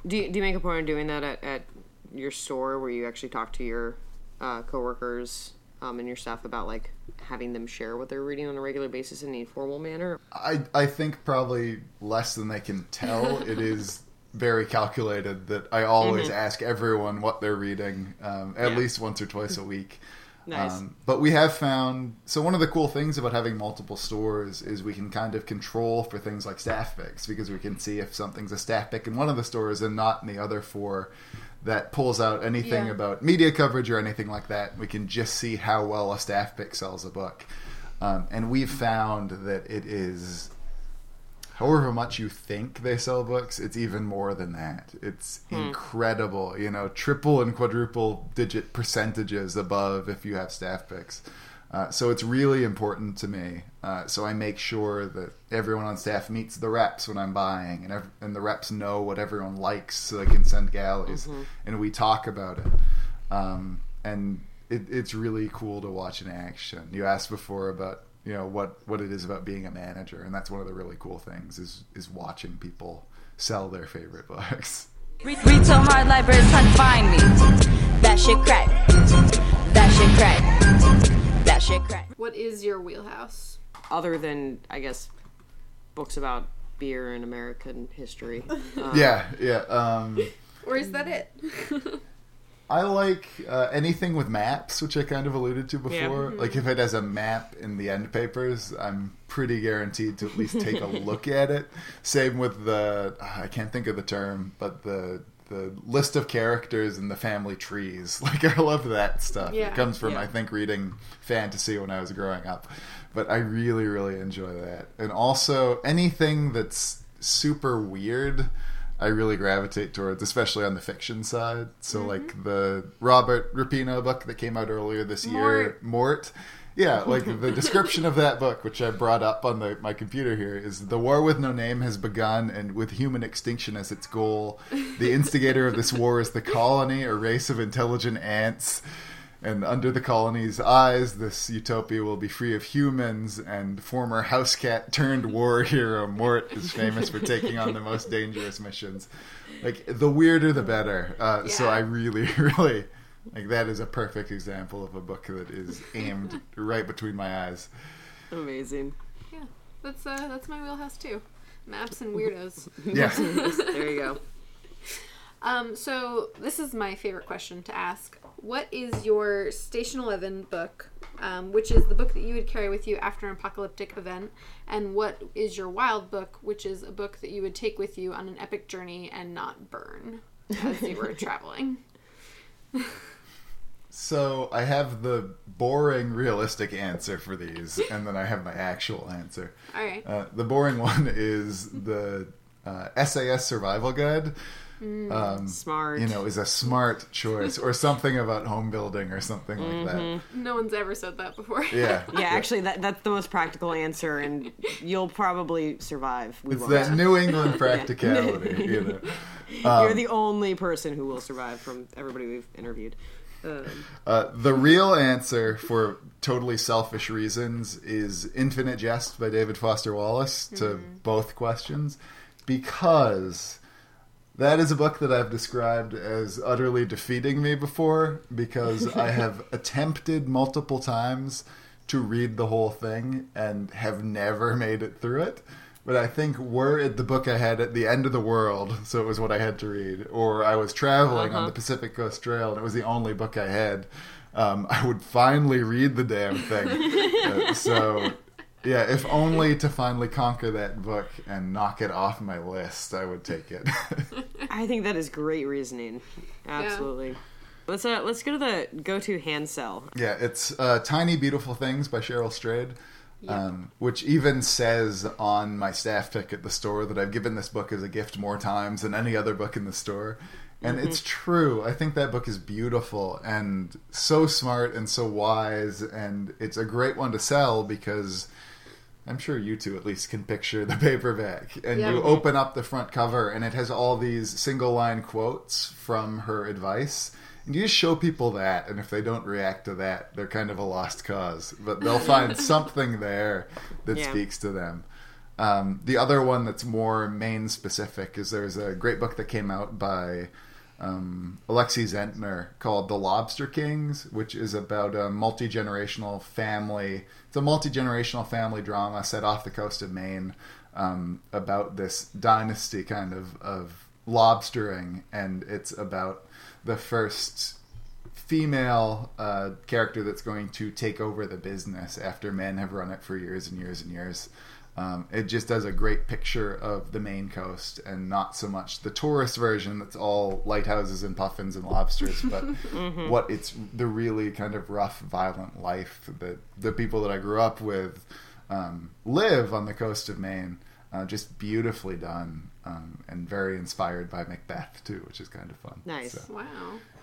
Do you, do you make a point of doing that at, at your store where you actually talk to your uh, coworkers um, and your staff about like having them share what they're reading on a regular basis in an informal manner? I, I think probably less than they can tell. It is very calculated that I always mm-hmm. ask everyone what they're reading um, at yeah. least once or twice a week. Nice. Um, but we have found, so one of the cool things about having multiple stores is we can kind of control for things like staff picks, because we can see if something's a staff pick in one of the stores and not in the other four that pulls out anything Yeah. about media coverage or anything like that. We can just see how well a staff pick sells a book. Um, and we've found that it is, however much you think they sell books, it's even more than that. It's Hmm. incredible, you know, triple and quadruple digit percentages above if you have staff picks. Uh, so it's really important to me. Uh, so I make sure that everyone on staff meets the reps when I'm buying, and ev- and the reps know what everyone likes so they can send galleys, Mm-hmm. and we talk about it. Um, and it, it's really cool to watch in action. You asked before about, you know, what, what it is about being a manager, and that's one of the really cool things is is watching people sell their favorite books. Retail hard libraries trying to find me. That shit crack. That shit crack. That shit crack. What is your wheelhouse? Other than, I guess, books about beer and American history. Um, Yeah, yeah. Um, Or is that it? I like uh, anything with maps, which I kind of alluded to before. Yeah. Like if it has a map in the end papers, I'm pretty guaranteed to at least take a look at it. Same with the, I can't think of the term, but the the list of characters in the family trees. Like I love that stuff. Yeah, It comes from, yeah. I think, reading fantasy when I was growing up. But I really, really enjoy that. And also anything that's super weird, I really gravitate towards, especially on the fiction side. So, Mm-hmm. like the Robert Rapino book that came out earlier this year, Mort. Mort. Yeah, like the description of that book, which I brought up on the, my computer here, is the war with no name has begun, and with human extinction as its goal. The instigator of this war is the colony, a race of intelligent ants. And under the colony's eyes, this utopia will be free of humans, and former house cat turned war hero Mort is famous for taking on the most dangerous missions. Like, the weirder the better. Uh, So Yeah. I really, really, like, that is a perfect example of a book that is aimed right between my eyes. Amazing. Yeah, that's uh, that's my wheelhouse too. Maps and weirdos. Yeah. There you go. Um, so this is my favorite question to ask. What is your Station Eleven book, um, which is the book that you would carry with you after an apocalyptic event? And what is your Wild book, which is a book that you would take with you on an epic journey and not burn as you were traveling? So I have the boring, realistic answer for these, and then I have my actual answer. All right. Uh, the boring one is the uh, S A S Survival Guide. Um, Smart. You know, is a smart choice, or something about home building, or something like that. No one's ever said that before. Yeah, Yeah, actually, that that's the most practical answer, and you'll probably survive. We it's won't. that New England practicality. You know, You're the only person who will survive from everybody we've interviewed. Um, uh, the real answer for totally selfish reasons is Infinite Jest by David Foster Wallace to both questions, because that is a book that I've described as utterly defeating me before, because I have attempted multiple times to read the whole thing and have never made it through it. But I think were it the book I had at the end of the world, so it was what I had to read, or I was traveling on the Pacific Coast Trail and it was the only book I had, um, I would finally read the damn thing. Uh, so, yeah, if only to finally conquer that book and knock it off my list, I would take it. I think that is great reasoning. Absolutely. Let's uh, let's go to the go-to hand sell. Yeah, it's uh, Tiny Beautiful Things by Cheryl Strayed, um, which even says on my staff pick at the store that I've given this book as a gift more times than any other book in the store. And Mm-hmm. it's true. I think that book is beautiful and so smart and so wise, and it's a great one to sell because I'm sure you two at least can picture the paperback. And Yeah. you open up the front cover and it has all these single line quotes from her advice. And you just show people that, and if they don't react to that, they're kind of a lost cause. But they'll find something there that Yeah. speaks to them. Um, the other one that's more Maine specific is there's a great book that came out by um, Alexei Zentner called The Lobster Kings, which is about a multi-generational family. It's a multi-generational family drama set off the coast of Maine um, about this dynasty kind of, of lobstering, and it's about the first female uh, character that's going to take over the business after men have run it for years and years and years. Um, it just does a great picture of the Maine coast, and not so much the tourist version that's all lighthouses and puffins and lobsters, but mm-hmm. what it's the really kind of rough, violent life that the people that I grew up with um, live on the coast of Maine. Uh, just beautifully done, um, and very inspired by Macbeth too, which is kind of fun. Nice. So. Wow.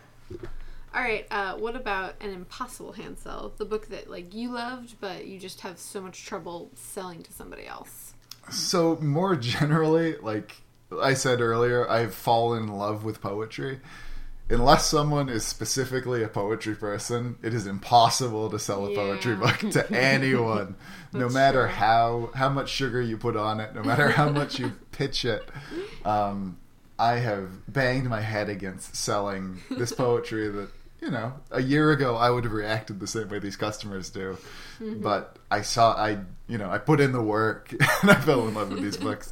All right. Uh, what about An Impossible Hand Sell? The book that like you loved, but you just have so much trouble selling to somebody else. So more generally, like I said earlier, I've fallen in love with poetry. Unless someone is specifically a poetry person, it is impossible to sell a Yeah. poetry book to anyone, no matter true. how how much sugar you put on it, no matter how much you pitch it. Um, I have banged my head against selling this poetry that, you know, a year ago I would have reacted the same way these customers do. Mm-hmm. But I saw, I, you know, I put in the work and I fell in love with these books.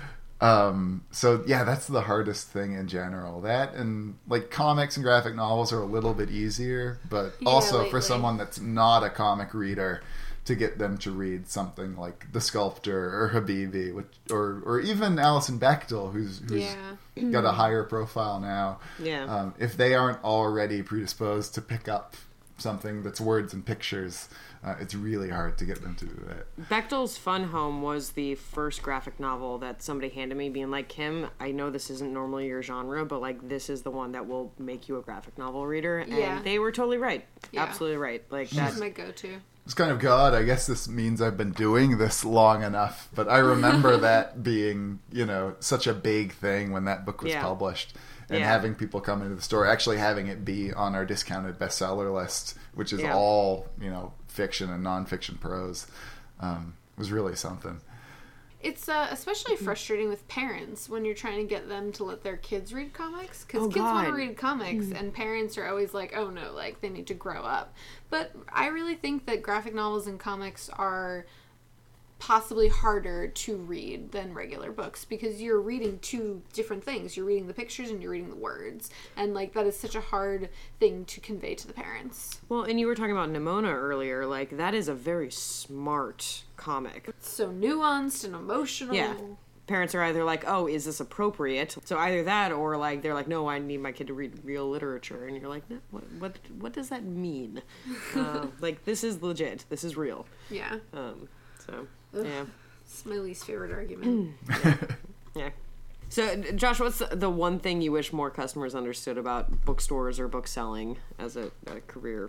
Um, so yeah, that's the hardest thing in general. That and like comics and graphic novels are a little bit easier, but Yeah, also lately. for someone that's not a comic reader, to get them to read something like The Sculptor or Habibi, which, or or even Alison Bechdel, who's who's Yeah. got a higher profile now. Yeah. Um, if they aren't already predisposed to pick up something that's words and pictures, uh, it's really hard to get them to do that. Bechdel's Fun Home was the first graphic novel that somebody handed me, being like, Kim, I know this isn't normally your genre, but like this is the one that will make you a graphic novel reader. And Yeah. they were totally right. Yeah. Absolutely right. Like She's that. my go-to. It's kind of God. I guess this means I've been doing this long enough. But I remember that being, you know, such a big thing when that book was Yeah. published. And Yeah. having people come into the store, actually having it be on our discounted bestseller list, which is Yeah. all, you know, fiction and nonfiction prose, um, was really something. It's uh, especially frustrating with parents when you're trying to get them to let their kids read comics, because Oh, kids want to God. read comics and parents are always like, oh no, like they need to grow up. But I really think that graphic novels and comics are possibly harder to read than regular books, because you're reading two different things. You're reading the pictures and you're reading the words, and like that is such a hard thing to convey to the parents. Well, and you were talking about Nimona earlier. Like, that is a very smart comic. It's so nuanced and emotional. Yeah. Parents are either like, oh, is this appropriate? So either that, or like they're like, no, I need my kid to read real literature. And you're like, no, what what, what does that mean? uh, like, this is legit. This is real. Yeah. Um, so, Ugh. yeah. It's my least favorite argument. Yeah. So, Josh, what's the one thing you wish more customers understood about bookstores or book selling as a, a career?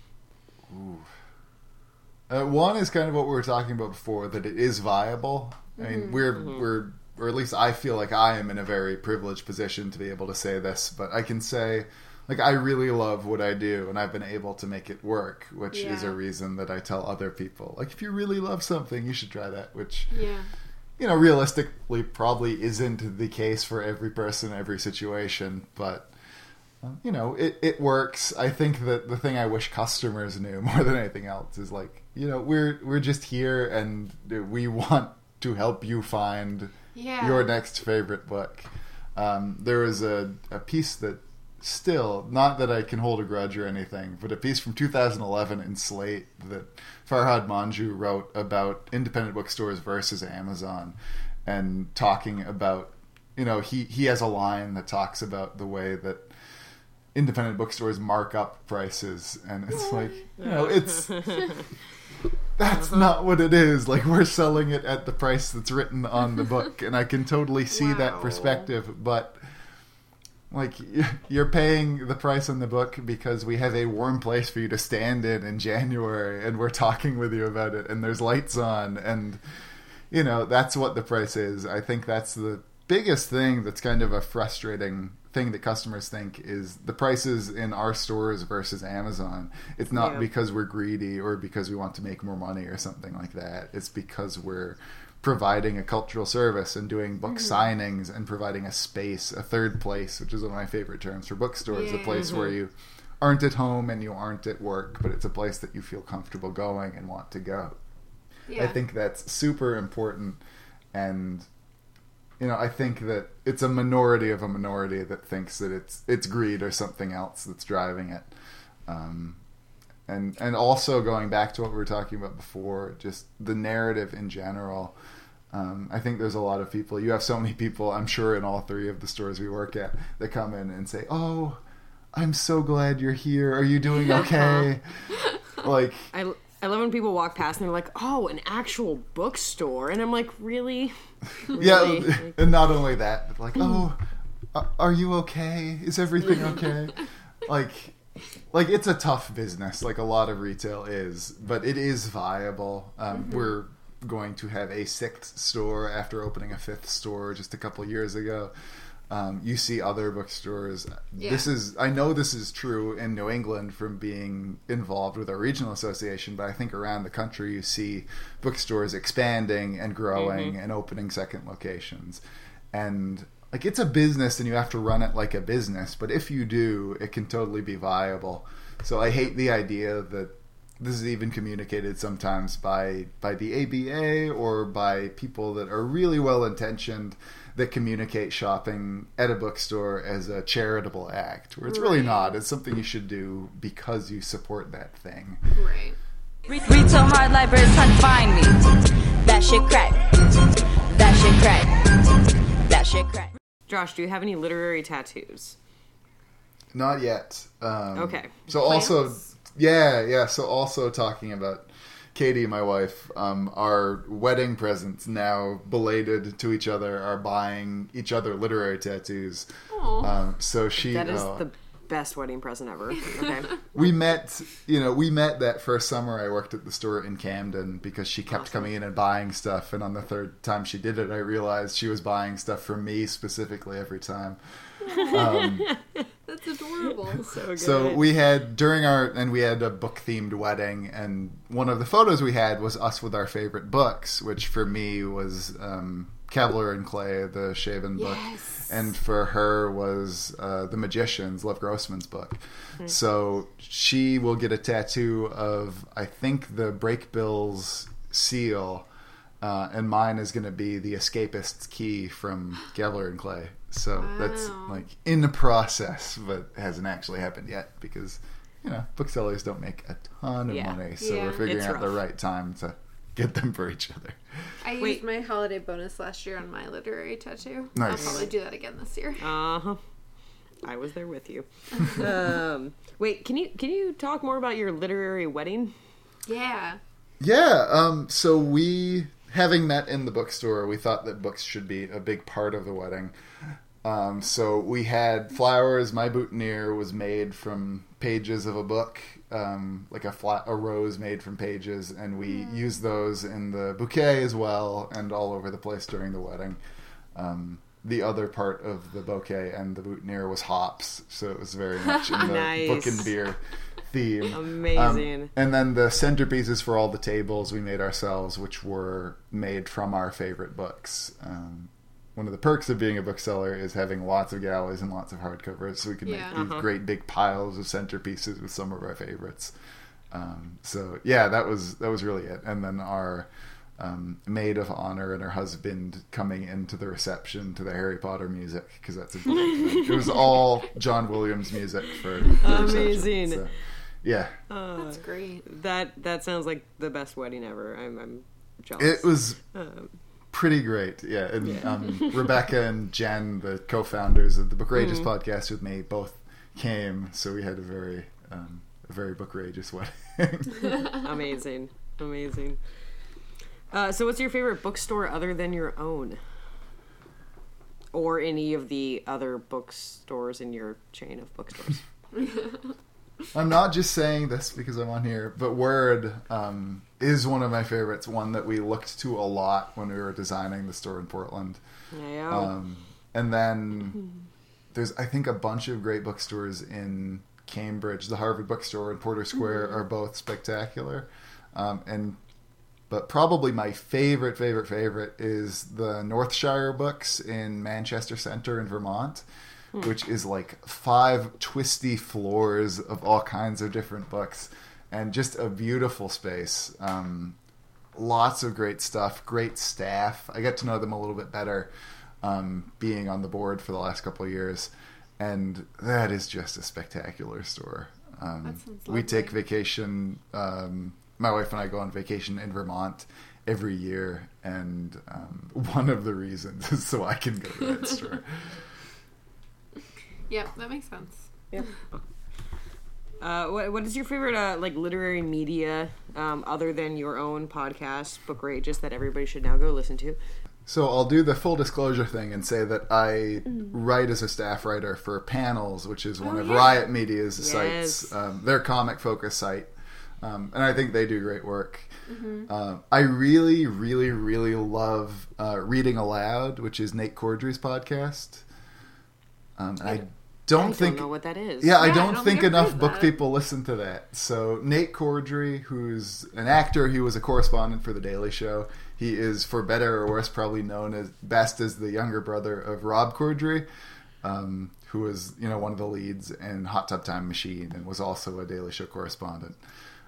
Uh, one is kind of what we were talking about before, that it is viable. I mean, we're Mm-hmm. we're, or at least I feel like I am in a very privileged position to be able to say this, but I can say, like, I really love what I do, and I've been able to make it work, which is Yeah. a reason that I tell other people, like, if you really love something, you should try that, which, Yeah. you know, realistically probably isn't the case for every person, every situation, but, uh, you know, it, it works. I think that the thing I wish customers knew more than anything else is, like, you know, we're we're just here, and we want to help you find Yeah. your next favorite book. Um, there was a, a piece that still, not that I can hold a grudge or anything, but a piece from two thousand eleven in Slate that Farhad Manjoo wrote about independent bookstores versus Amazon, and talking about, you know, he, he has a line that talks about the way that independent bookstores mark up prices, and it's like, you know, it's that's not what it is. Like, we're selling it at the price that's written on the book, and I can totally see that Wow. perspective, but like, you're paying the price on the book because we have a warm place for you to stand in in January, and we're talking with you about it, and there's lights on, and, you know, that's what the price is. I think that's the biggest thing that's kind of a frustrating thing that customers think, is the prices in our stores versus Amazon. It's not Yeah. because we're greedy or because we want to make more money or something like that. It's because we're providing a cultural service and doing book mm-hmm. signings and providing a space, a third place, which is one of my favorite terms for bookstores, yeah. a place mm-hmm. where you aren't at home and you aren't at work, but it's a place that you feel comfortable going and want to go. Yeah. I think that's super important, and you know, I think that it's a minority of a minority that thinks that it's it's greed or something else that's driving it. Um, and and also going back to what we were talking about before, just the narrative in general. Um, I think there's a lot of people. You have so many people, I'm sure, in all three of the stores we work at, that come in and say, "Oh, I'm so glad you're here. Are you doing okay?" Like, I, I love when people walk past and they're like, "Oh, an actual bookstore," and I'm like, "Really?" really? Yeah, like, and not only that, but like, "Oh, are you okay? Is everything okay?" like, like it's a tough business, like a lot of retail is, but it is viable. Um, mm-hmm. We're going to have a sixth store after opening a fifth store just a couple years ago. Um, you see other bookstores. Yeah. This is, I know this is true in New England from being involved with our regional association, but I think around the country you see bookstores expanding and growing mm-hmm. and opening second locations. And like, it's a business and you have to run it like a business, but if you do, it can totally be viable. So I hate the idea that this is even communicated sometimes by by the A B A or by people that are really well-intentioned that communicate shopping at a bookstore as a charitable act, where it's really not. It's something you should do because you support that thing. Right. Retail hard libraries trying to find me. That shit crack. That shit crack. That shit crack. Josh, do you have any literary tattoos? Not yet. Um, okay. So Plans? also... Yeah, yeah. So also talking about Katie, my wife, um, our wedding presents now belated to each other are buying each other literary tattoos. Um, so she that is uh, the best wedding present ever. Okay. We met, you know, we met that first summer I worked at the store in Camden because she kept awesome. coming in and buying stuff, and on the third time she did it, I realized she was buying stuff for me specifically every time. Um, That's adorable. So good. So we had during our and we had a book themed wedding, and one of the photos we had was us with our favorite books, which for me was um, Cavalier and Clay, the Shaven book, yes. and for her was uh, The Magicians, Lev Grossman's book. Mm-hmm. So she will get a tattoo of I think the Breakbills seal, uh, and mine is going to be the Escapist's key from Cavalier and Clay. So wow. that's like in the process, but hasn't actually happened yet because, you know, booksellers don't make a ton of yeah. money. So yeah. we're figuring It's out rough. the right time to get them for each other. I Wait. used my holiday bonus last year on my literary tattoo. Nice. I'll probably do that again this year. Uh-huh. I was there with you. um, wait, can you can you talk more about your literary wedding? Yeah. Yeah. Um, so we, having met in the bookstore, we thought that books should be a big part of the wedding. Um, so we had flowers. My boutonniere was made from pages of a book, um, like a flat, a rose made from pages, and we mm. used those in the bouquet as well, and all over the place during the wedding. Um, the other part of the bouquet and the boutonniere was hops, so it was very much in the nice. book and beer theme. Amazing. Um, and then the centerpieces for all the tables we made ourselves, which were made from our favorite books. Um, One of the perks of being a bookseller is having lots of galleys and lots of hardcovers, so we can Yeah. make these Uh-huh. great big piles of centerpieces with some of our favorites. Um, so yeah, that was that was really it. And then our um, maid of honor and her husband coming into the reception to the Harry Potter music, because that's a it was all John Williams music for the reception. Amazing. So, yeah, Uh, That's great. that that sounds like the best wedding ever. I'm, I'm jealous. it was. Um, Pretty great, yeah. And Yeah. Um, Rebecca and Jen, the co-founders of the Bookrageous Mm. podcast with me, both came, so we had a very, um, a very Bookrageous wedding. amazing, amazing. Uh, so, what's your favorite bookstore other than your own, or any of the other bookstores in your chain of bookstores? I'm not just saying this because I'm on here, but Word um, is one of my favorites. One that we looked to a lot when we were designing the store in Portland. Yeah. Um, and then there's, I think, a bunch of great bookstores in Cambridge. The Harvard Bookstore and Porter Square are both spectacular. Um, and But probably my favorite, favorite, favorite is the Northshire books in Manchester Center in Vermont, hmm. which is like five twisty floors of all kinds of different books and just a beautiful space. Um, lots of great stuff, great staff. I get to know them a little bit better um, being on the board for the last couple of years. And that is just a spectacular store. Um, that sounds we lovely. take vacation... Um, my wife and I go on vacation in Vermont every year, and um, one of the reasons is so I can go to that store. Yep, that makes sense. Yep. Uh, what what is your favorite uh, like literary media um, other than your own podcast, Bookrageous, that everybody should now go listen to? So I'll do the full disclosure thing and say that I mm. write as a staff writer for Panels, which is one oh, of yeah. Riot Media's yes. sites, um, their comic focus site. Um, and I think they do great work. Mm-hmm. Uh, I really, really, really love uh, Reading Aloud, which is Nate Cordry's podcast. Um, and I don't I think don't know what that is. Yeah, I Yeah, don't, I don't think, think I've enough heard book that. people listen to that. So Nate Cordry, who's an actor, he was a correspondent for The Daily Show. He is, for better or worse, probably known as best as the younger brother of Rob Cordry, um, who was, you know, one of the leads in Hot Tub Time Machine and was also a Daily Show correspondent.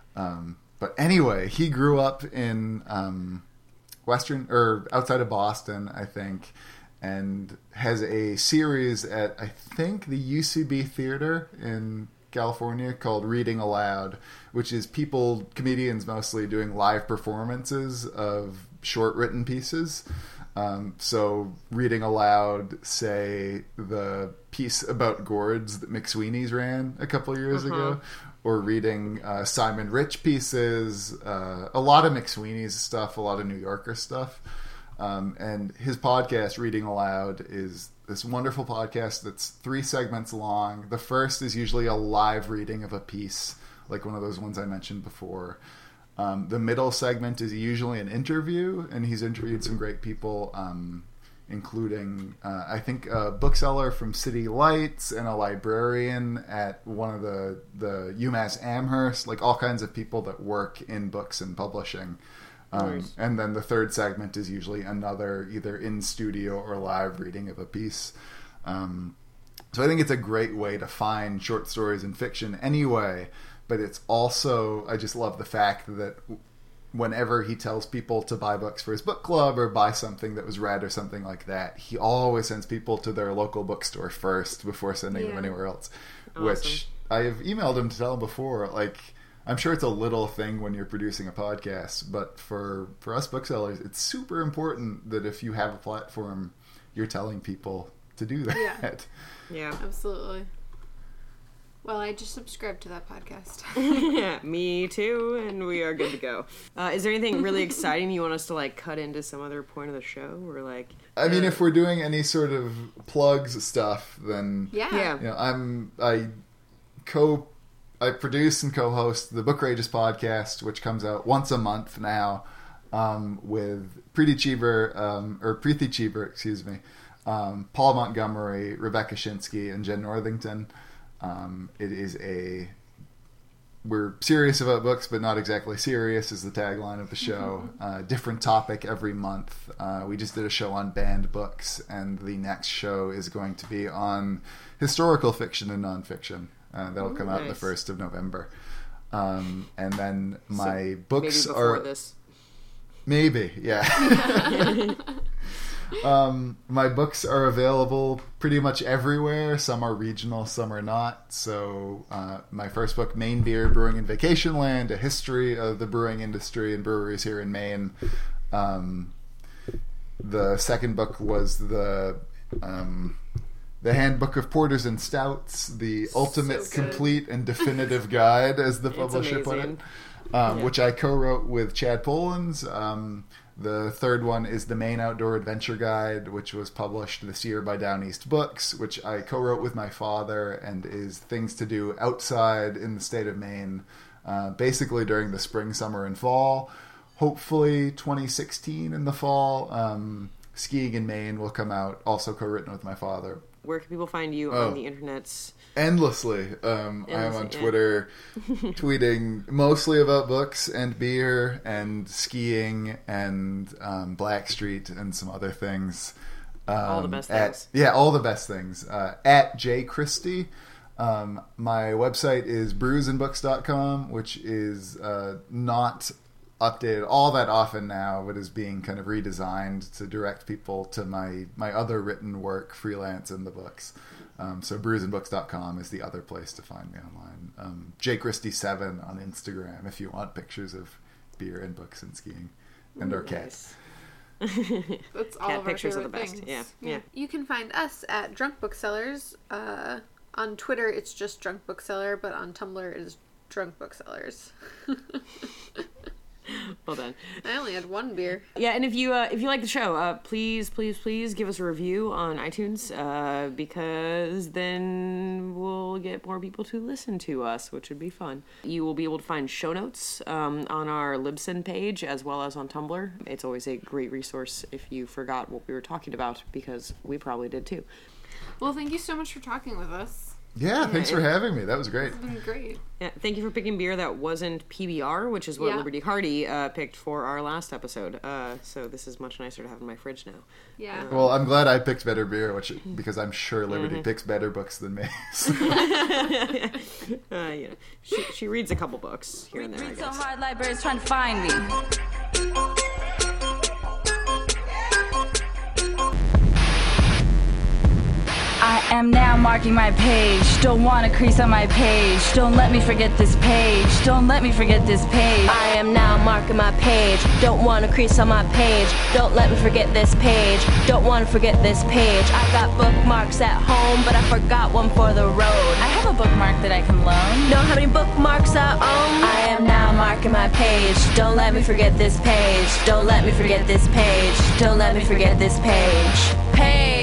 Um, but anyway, he grew up in um, Western or outside of Boston, I think, and has a series at I think the U C B Theater in California called Reading Aloud, which is people, comedians mostly, doing live performances of short written pieces. Um, so reading aloud, say, the piece about gourds that McSweeney's ran a couple of years uh-huh. ago, or reading uh, Simon Rich pieces, uh, a lot of McSweeney's stuff, a lot of New Yorker stuff. Um, and his podcast, Reading Aloud, is this wonderful podcast that's three segments long. The first is usually a live reading of a piece, like one of those ones I mentioned before. Um, the middle segment is usually an interview, and he's interviewed some great people, um, including, uh, I think, a bookseller from City Lights and a librarian at one of the, the UMass Amherst, like all kinds of people that work in books and publishing. Um, Nice. And then the third segment is usually another either in studio or live reading of a piece. Um, so I think it's a great way to find short stories and fiction anyway. But it's also, I just love the fact that whenever he tells people to buy books for his book club or buy something that was read or something like that, he always sends people to their local bookstore first before sending Yeah. them anywhere else. Awesome. Which I have emailed him to tell him before, like, I'm sure it's a little thing when you're producing a podcast, but for, for us booksellers, it's super important that if you have a platform, you're telling people to do that. Yeah. Yeah. Absolutely. Well, I just subscribed to that podcast. Yeah, me too, and we are good to go. Uh, is there anything really exciting you want us to like cut into some other point of the show, or like? I mean, uh, if we're doing any sort of plugs stuff, then Yeah. Yeah. you know, I'm I co I produce and co-host the Bookrageous podcast, which comes out once a month now, um, with Preeti Cheever, um, or Preeti Cheever, excuse me, um, Paul Montgomery, Rebecca Shinsky, and Jen Northington. Um, it is a we're serious about books, but not exactly serious is the tagline of the show. Uh, different topic every month. Uh, we just did a show on banned books, and the next show is going to be on historical fiction and nonfiction. Uh, that'll Ooh, come out nice. the first of November. Um, and then my So books maybe before are this. maybe, yeah. Um, my books are available pretty much everywhere. Some are regional, some are not. So uh, my first book, Maine Beer, Brewing in Vacation Land, A History of the Brewing Industry and Breweries here in Maine. Um, the second book was the um, the Handbook of Porters and Stouts, the ultimate, good. complete, and definitive guide, as the It's publisher put it, amazing. um, Yeah. which I co-wrote with Chad Polans. Um, The third one is the Maine Outdoor Adventure Guide, which was published this year by Down East Books, which I co-wrote with my father, and is things to do outside in the state of Maine, uh, basically during the spring, summer, and fall. Hopefully twenty sixteen in the fall. Um, Skiing in Maine will come out, also co-written with my father. where can people find you Oh. on the internets? Endlessly. Um, I am Endlessly, on yeah. Twitter tweeting mostly about books and beer and skiing and um, Blackstreet and some other things. Um, All the best at, things. Yeah, all the best things. Uh, at J Christie. Um, my website is brews and books dot com, which is uh, not updated all that often now, but is being kind of redesigned to direct people to my, my other written work, freelance in the books. Um, so brews and books dot com is the other place to find me online. Um, J Christie seven on Instagram if you want pictures of beer and books and skiing and our cats. That's all Cat of our pictures are favorite the best. things. Yeah, yeah. You can find us at Drunk Booksellers. Uh, on Twitter, it's just Drunk Bookseller, but on Tumblr, it is Drunk Booksellers. Well done. I only had one beer. Yeah, and if you uh, if you like the show, uh, please, please, please give us a review on iTunes uh, because then we'll get more people to listen to us, which would be fun. You will be able to find show notes um, on our Libsyn page as well as on Tumblr. It's always a great resource if you forgot what we were talking about because we probably did too. Well, thank you so much for talking with us. Yeah, thanks for having me. That was great. It's been great. Yeah, thank you for picking beer that wasn't P B R, which is what Yeah. Liberty Hardy uh, picked for our last episode. Uh, so this is much nicer to have in my fridge now. Yeah. Well, I'm glad I picked better beer, which because I'm sure Liberty Mm-hmm. picks better books than me. Uh, you know, she, she reads a couple books here and there, I Read so guess. hard, libraries trying to find me. I am now marking my page. Don't want to crease on my page. Don't let me forget this page. Don't let me forget this page. I am now marking my page. Don't want to crease on my page. Don't let me forget this page. Don't want to forget this page. I got bookmarks at home, but I forgot one for the road. I have a bookmark that I can loan. Know how many bookmarks I own? I am now marking my page. Don't let me forget this page. Don't let me forget this page. Don't let me forget this page. Page.